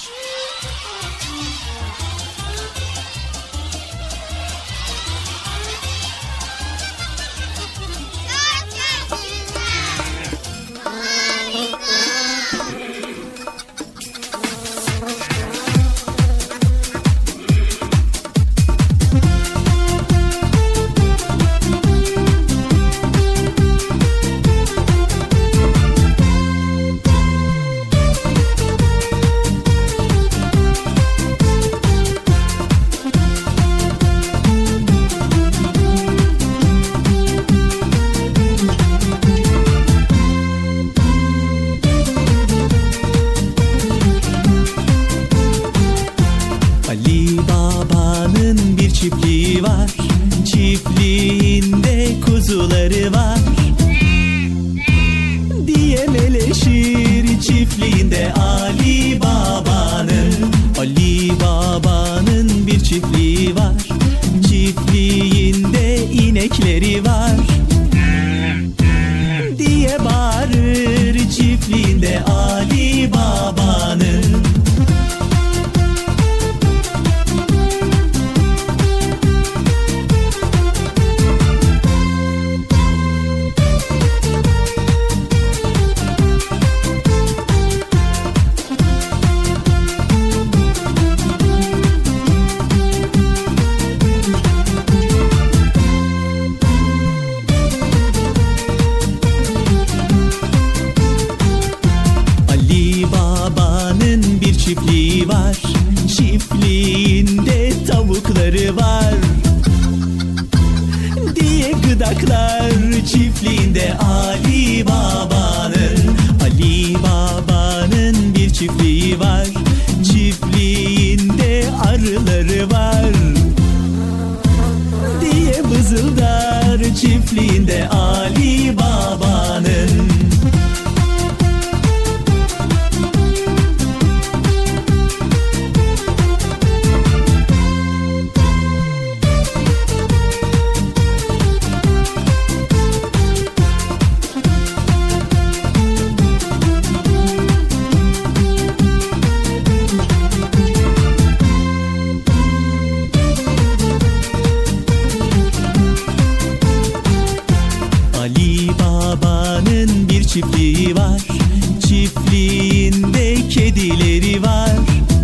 çiftliği var. Çiftliğinde kedileri var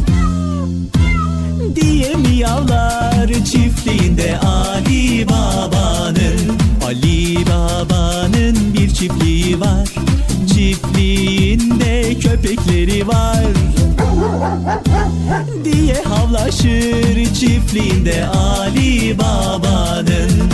diye miyavlar çiftliğinde Ali Baba'nın. Ali Baba'nın bir çiftliği var. Çiftliğinde köpekleri var diye havlaşır çiftliğinde Ali Baba'nın.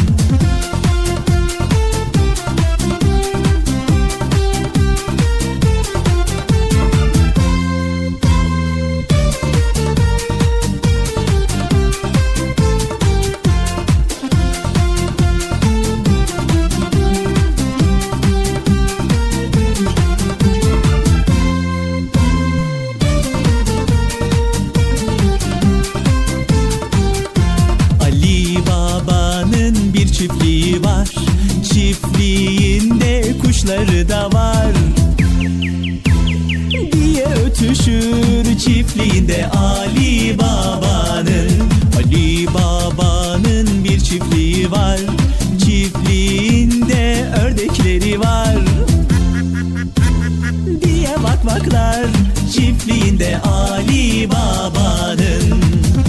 Çiftliği var. Çiftliğinde kuşları da var diye ötüşür çiftliğinde Ali Baba'nın. Ali Baba'nın bir çiftliği var. Çiftliğinde ördekleri var diye vakvaklar çiftliğinde Ali Baba'nın.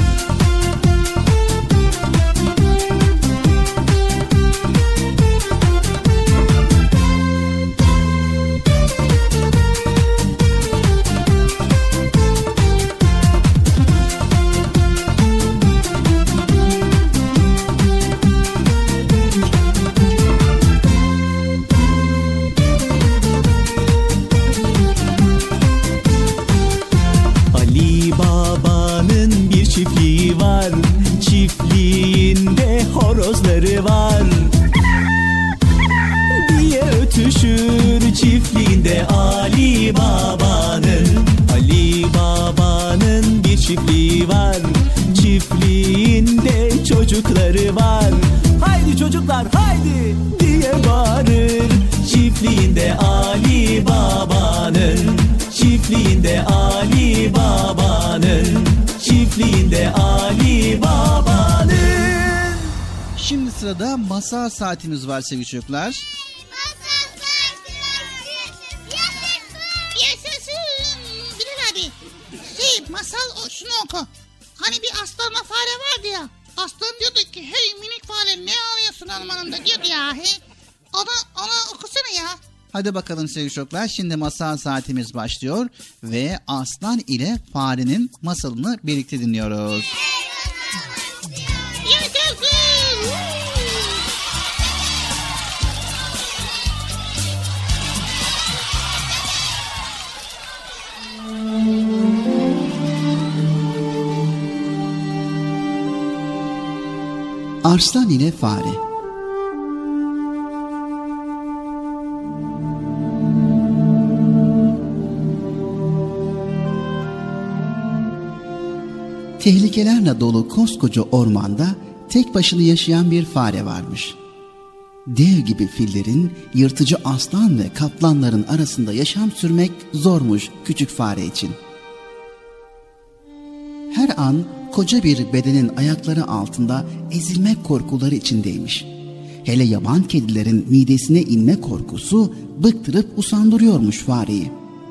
Çiftliği var. Çiftliğinde horozları var diye ötüşür çiftliğinde Ali Baba'nın. Ali Baba'nın bir çiftliği var. Çiftliğinde çocukları var. Haydi çocuklar haydi diye bağırır çiftliğinde Ali Baba'nın. Çiftliğinde Ali Baba'nın. Çiftliğinde Ali Baba'nın. Şimdi sırada masal saatimiz var sevgili çocuklar. Masal saatimiz yaşasın. Bilal abi. Masal şunu oku. Hani bir aslanla fare vardı ya. Aslan diyordu ki hey minik fare ne ağlıyorsun ormanında diyordu ya. Hey. Onu okusana ya. Hadi bakalım sevgili çocuklar. Şimdi masal saatimiz başlıyor ve aslan ile farenin masalını birlikte dinliyoruz. Arslan ile fare. Tehlikelerle dolu koskoca ormanda tek başına yaşayan bir fare varmış. Dev gibi fillerin, yırtıcı aslan ve kaplanların arasında yaşam sürmek zormuş küçük fare için. Her an koca bir bedenin ayakları altında ezilmek korkuları içindeymiş. Hele yaban kedilerin midesine inme korkusu bıktırıp usandırıyormuş fareyi.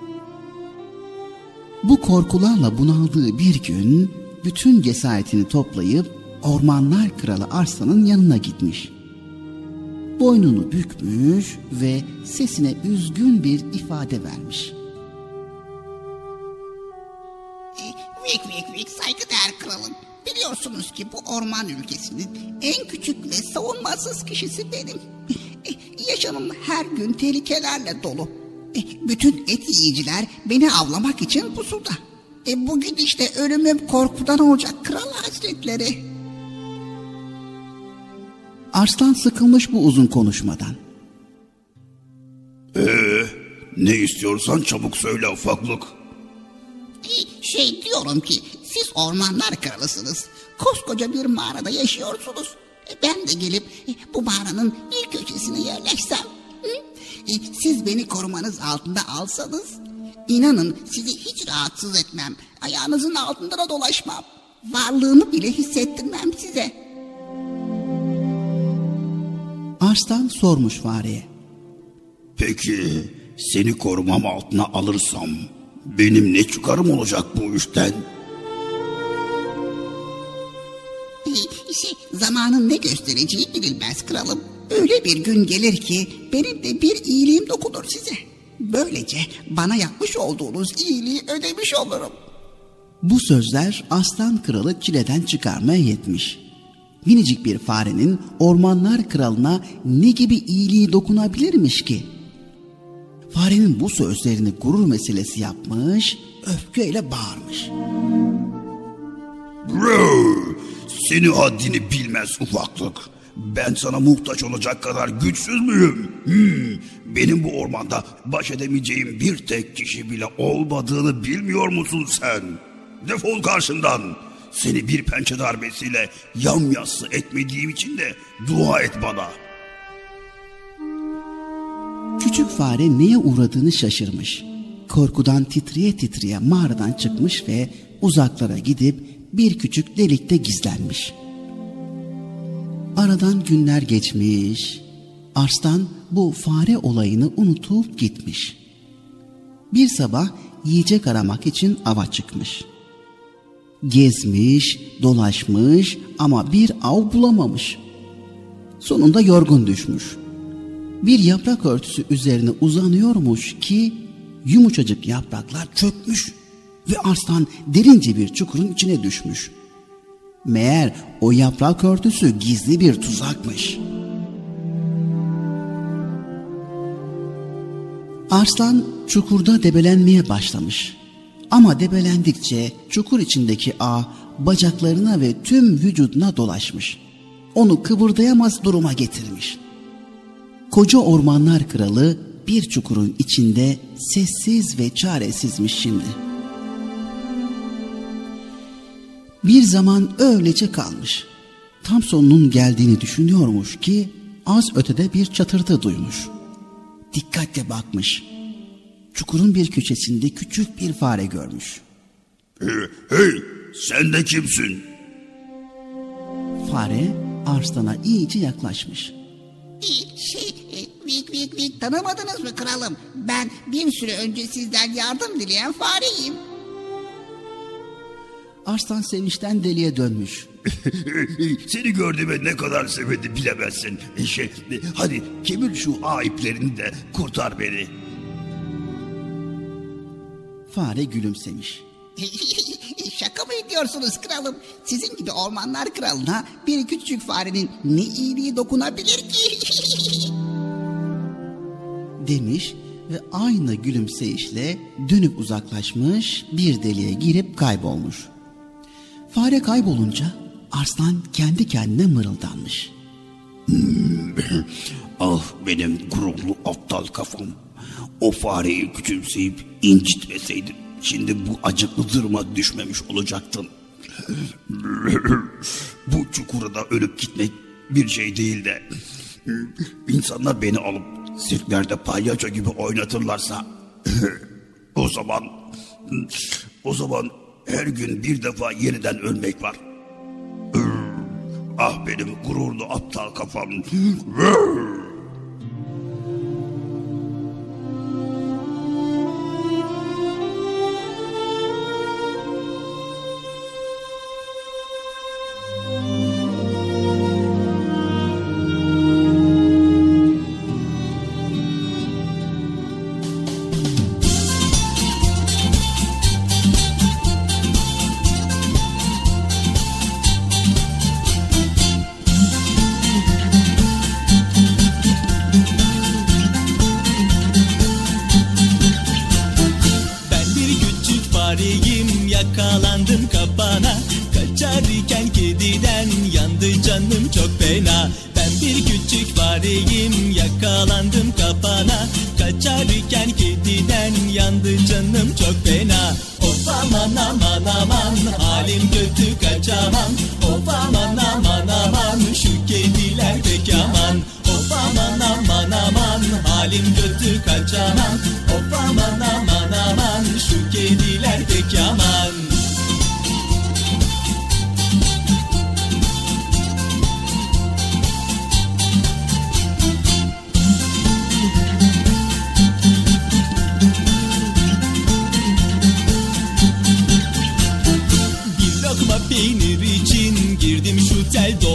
Bu korkularla bunaldığı bir gün bütün cesaretini toplayıp Ormanlar Kralı Arslan'ın yanına gitmiş. Boynunu bükmüş ve sesine üzgün bir ifade vermiş. Vik saygıdeğer kralım. Biliyorsunuz ki bu orman ülkesinin en küçük ve savunmasız kişisi benim. Yaşamım her gün tehlikelerle dolu. Bütün et yiyiciler beni avlamak için pusuda. Bugün işte ölümüm korkudan olacak kral hazretleri. Arslan sıkılmış bu uzun konuşmadan. Ne istiyorsan çabuk söyle ufaklık. Diyorum ki siz ormanlar kralısınız. Koskoca bir mağarada yaşıyorsunuz. Ben de gelip bu mağaranın bir köşesine yerleşsem. Siz beni korumanız altında alsanız, İnanın sizi hiç rahatsız etmem. Ayağınızın altında da dolaşmam. Varlığımı bile hissettirmem size. Arslan sormuş fareye. Peki seni korumam altına alırsam benim ne çıkarım olacak bu işten? Zamanın ne göstereceği bilinmez kralım. Öyle bir gün gelir ki benim de bir iyiliğim dokunur size. Böylece bana yapmış olduğunuz iyiliği ödemiş olurum. Bu sözler aslan kralı çileden çıkarmaya yetmiş. Minicik bir farenin ormanlar kralına ne gibi iyiliği dokunabilirmiş ki? Farenin bu sözlerini gurur meselesi yapmış, öfkeyle bağırmış. Seni haddini bilmez ufaklık. Ben sana muhtaç olacak kadar güçsüz müyüm? Benim bu ormanda baş edemeyeceğim bir tek kişi bile olmadığını bilmiyor musun sen? Defol karşımdan. Seni bir pençe darbesiyle yamyassı etmediğim için de dua et bana. Küçük fare neye uğradığını şaşırmış. Korkudan titreye titreye mağaradan çıkmış ve uzaklara gidip bir küçük delikte gizlenmiş. Aradan günler geçmiş. Arslan bu fare olayını unutup gitmiş. Bir sabah yiyecek aramak için ava çıkmış. Gezmiş, dolaşmış ama bir av bulamamış. Sonunda yorgun düşmüş. Bir yaprak örtüsü üzerine uzanıyormuş ki yumuşacık yapraklar çökmüş ve arslan derince bir çukurun içine düşmüş. Meğer o yaprak örtüsü gizli bir tuzakmış. Arslan çukurda debelenmeye başlamış. Ama debelendikçe çukur içindeki ağ bacaklarına ve tüm vücuduna dolaşmış. Onu kıpırdayamaz duruma getirmiş. Koca ormanlar kralı bir çukurun içinde sessiz ve çaresizmiş şimdi. Bir zaman öylece kalmış. Tam sonunun geldiğini düşünüyormuş ki az ötede bir çatırtı duymuş. Dikkatle bakmış. Çukurun bir köşesinde küçük bir fare görmüş. Hey, sen de kimsin? Fare arslana iyice yaklaşmış. Vik tanımadınız mı kralım? Ben bir süre önce sizden yardım dileyen fareyim. Arslan sevinçten deliye dönmüş. Seni gördüğüme ne kadar sevindim bilemezsin. Hadi kemir şu ağ iplerini de kurtar beni. Fare gülümsemiş. Şaka mı ediyorsunuz kralım? Sizin gibi ormanlar kralına bir küçük farenin ne iyiliği dokunabilir ki? Demiş ve aynı gülümseyişle dönüp uzaklaşmış, bir deliğe girip kaybolmuş. Fare kaybolunca arslan kendi kendine mırıldanmış. Ah benim gururlu aptal kafam. O fareyi küçümseyip incitmeseydim şimdi bu acıklı duruma düşmemiş olacaktım. Bu çukurda ölüp gitmek bir şey değil de insanlar beni alıp sirklerde palyaço gibi oynatırlarsa o zaman her gün bir defa yeniden ölmek var. Ah benim gururlu aptal kafam. Yakalandım kapana, kaçarken kediden yandı canım çok fena. Ben bir küçük fareyim, yakalandım kapana, kaçarken kediden yandı canım çok fena. Of aman aman aman, halim kötü kaçamam. Of aman aman aman, şu kediler pek aman. Of aman aman aman, halim kötü kaçamam. Of aman aman aman, şu kediler pek aman.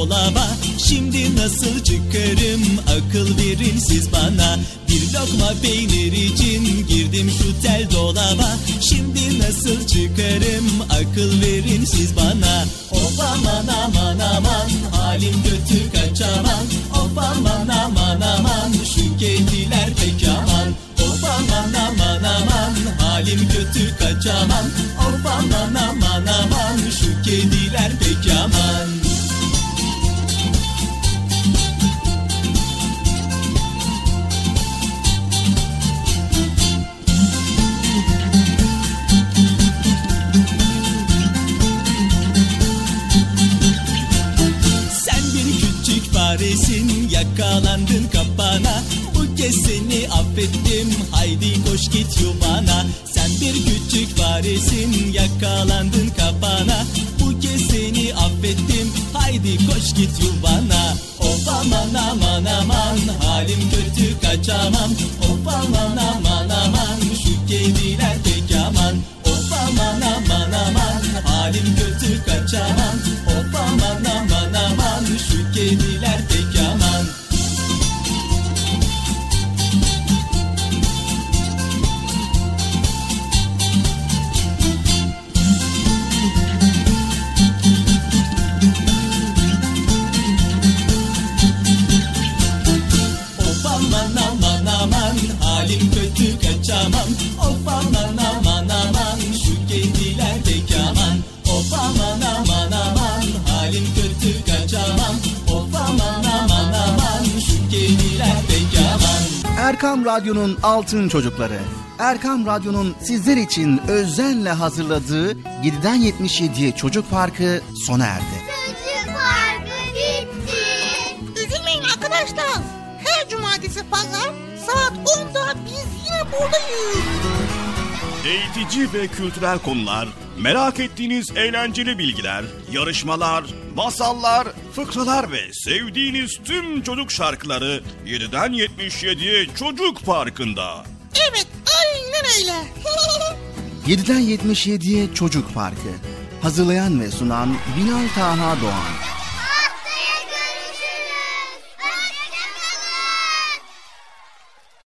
dolaba, şimdi nasıl çıkarım, akıl verin siz bana. Bir lokma peynir için girdim şu tel dolaba, şimdi nasıl çıkarım, akıl verin siz bana. Of aman aman aman, halim kötü kaçamam. Of aman aman aman, şu kediler pek aman. Of aman aman aman, halim kötü kaçamam. Of aman aman aman, şu kediler pek aman. Faresin, yakalandın kapana, bu kez seni affettim, haydi koş git yuvana. Sen bir küçük faresin, yakalandın kapana, bu kez seni affettim, haydi koş git yuvana. Of aman aman aman, halim kötü kaçamam. Of aman aman aman, şu kediler pek aman. Of aman aman aman, halim kötü kaçamam. Of aman aman aman, şu kediler pek aman. Of aman aman aman, halim kötü kaçamam. Of aman aman aman, şu kediler pek aman. Of aman aman aman, halim kötü kaçamam. Of aman aman aman, şu kediler pek aman. Erkam Radyo'nun Altın Çocukları. Erkam Radyo'nun sizler için özenle hazırladığı 7'den 77'ye Çocuk Parkı sona erdi. Çocuk Parkı bitti. Üzülmeyin arkadaşlar. Her cumartesi pazar saat 10'da biz yine buradayız. Eğitici ve kültürel konular, merak ettiğiniz eğlenceli bilgiler, yarışmalar, masallar, fıkralar ve sevdiğiniz tüm çocuk şarkıları 7'den 77'ye Çocuk Parkı'nda. Evet, aynen öyle. 7'den 77'ye Çocuk Parkı. Hazırlayan ve sunan Binal Taha Doğan.